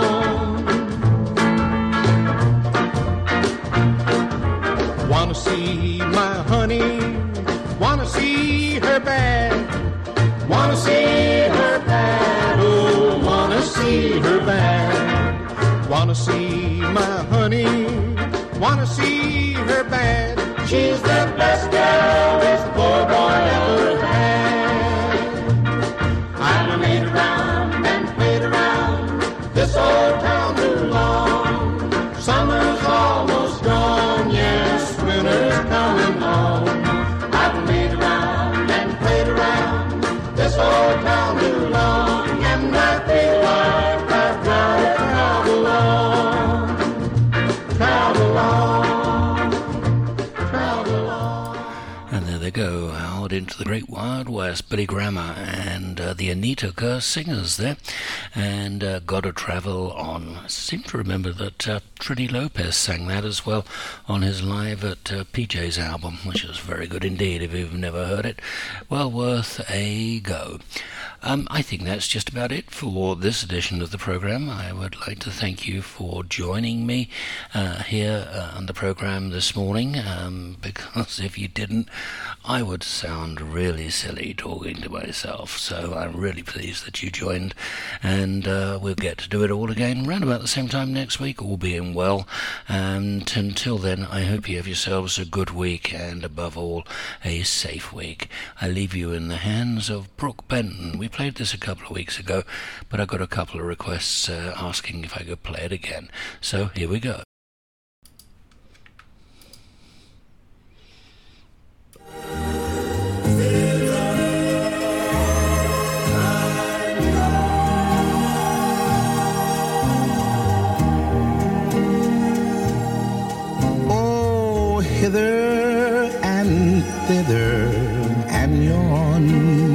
on. Wanna see my honey, wanna see her bad, wanna see her bad, oh, wanna see her bad. Wanna see my honey, wanna see her bad. She's the best gal this poor boy ever had. I've played around and played around this old town too long. Summer's almost gone, yes, winter's coming on. I've played around and played around this old town too long, and I feel like I've got to travel on, travel on, travel on. And there they go, out into the Great Wild West, Billy Graham and uh, the Anita Kerr Singers there, and uh, Gotta Travel On. I seem to remember that uh, Trini Lopez sang that as well on his Live at uh, P J's album, which is very good indeed if you've never heard it. Well worth a go. Um, I think that's just about it for this edition of the program. I would like to thank you for joining me uh, here uh, on the program this morning, um, because if you didn't, I would sound really silly talking to myself. So I'm really pleased that you joined, and uh, we'll get to do it all again around about the same time next week, all being well. And until then, I hope you have yourselves a good week, and above all, a safe week. I leave you in the hands of Brooke Benton. We played this a couple of weeks ago, but I got a couple of requests uh, asking if I could play it again. So here we go. Oh, hither and thither and yon,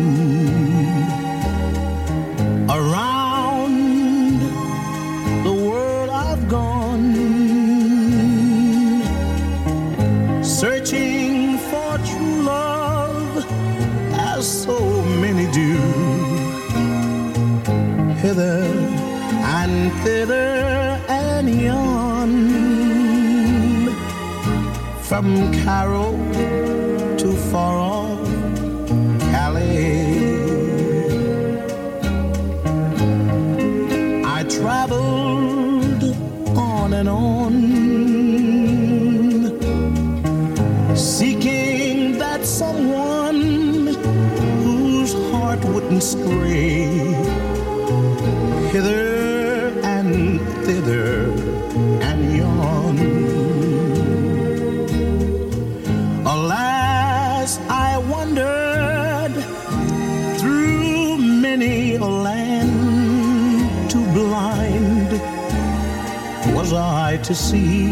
around the world I've gone, searching for true love as so many do. Hither and thither and yon, from Cairo to far off Calais. I traveled on and on, seeking that someone whose heart wouldn't stray hither and thither and yon. Alas, I wandered through many a land, too blind was I to see.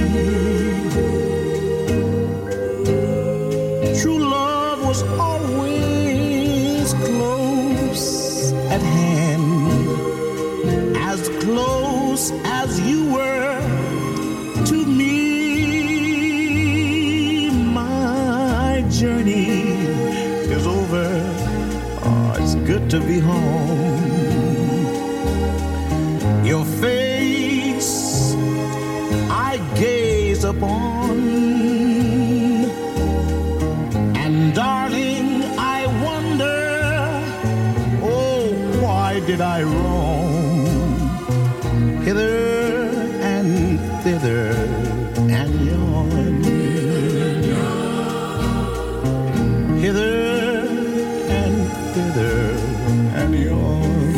True love was always close at hand, as close as you were to me. My journey is over. Oh, it's good to be home. Your face I gaze upon, and darling, I wonder, oh, why did I roam hither and thither and yon, hither and thither and yon,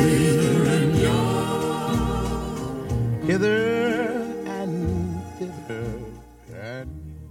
hither and thither and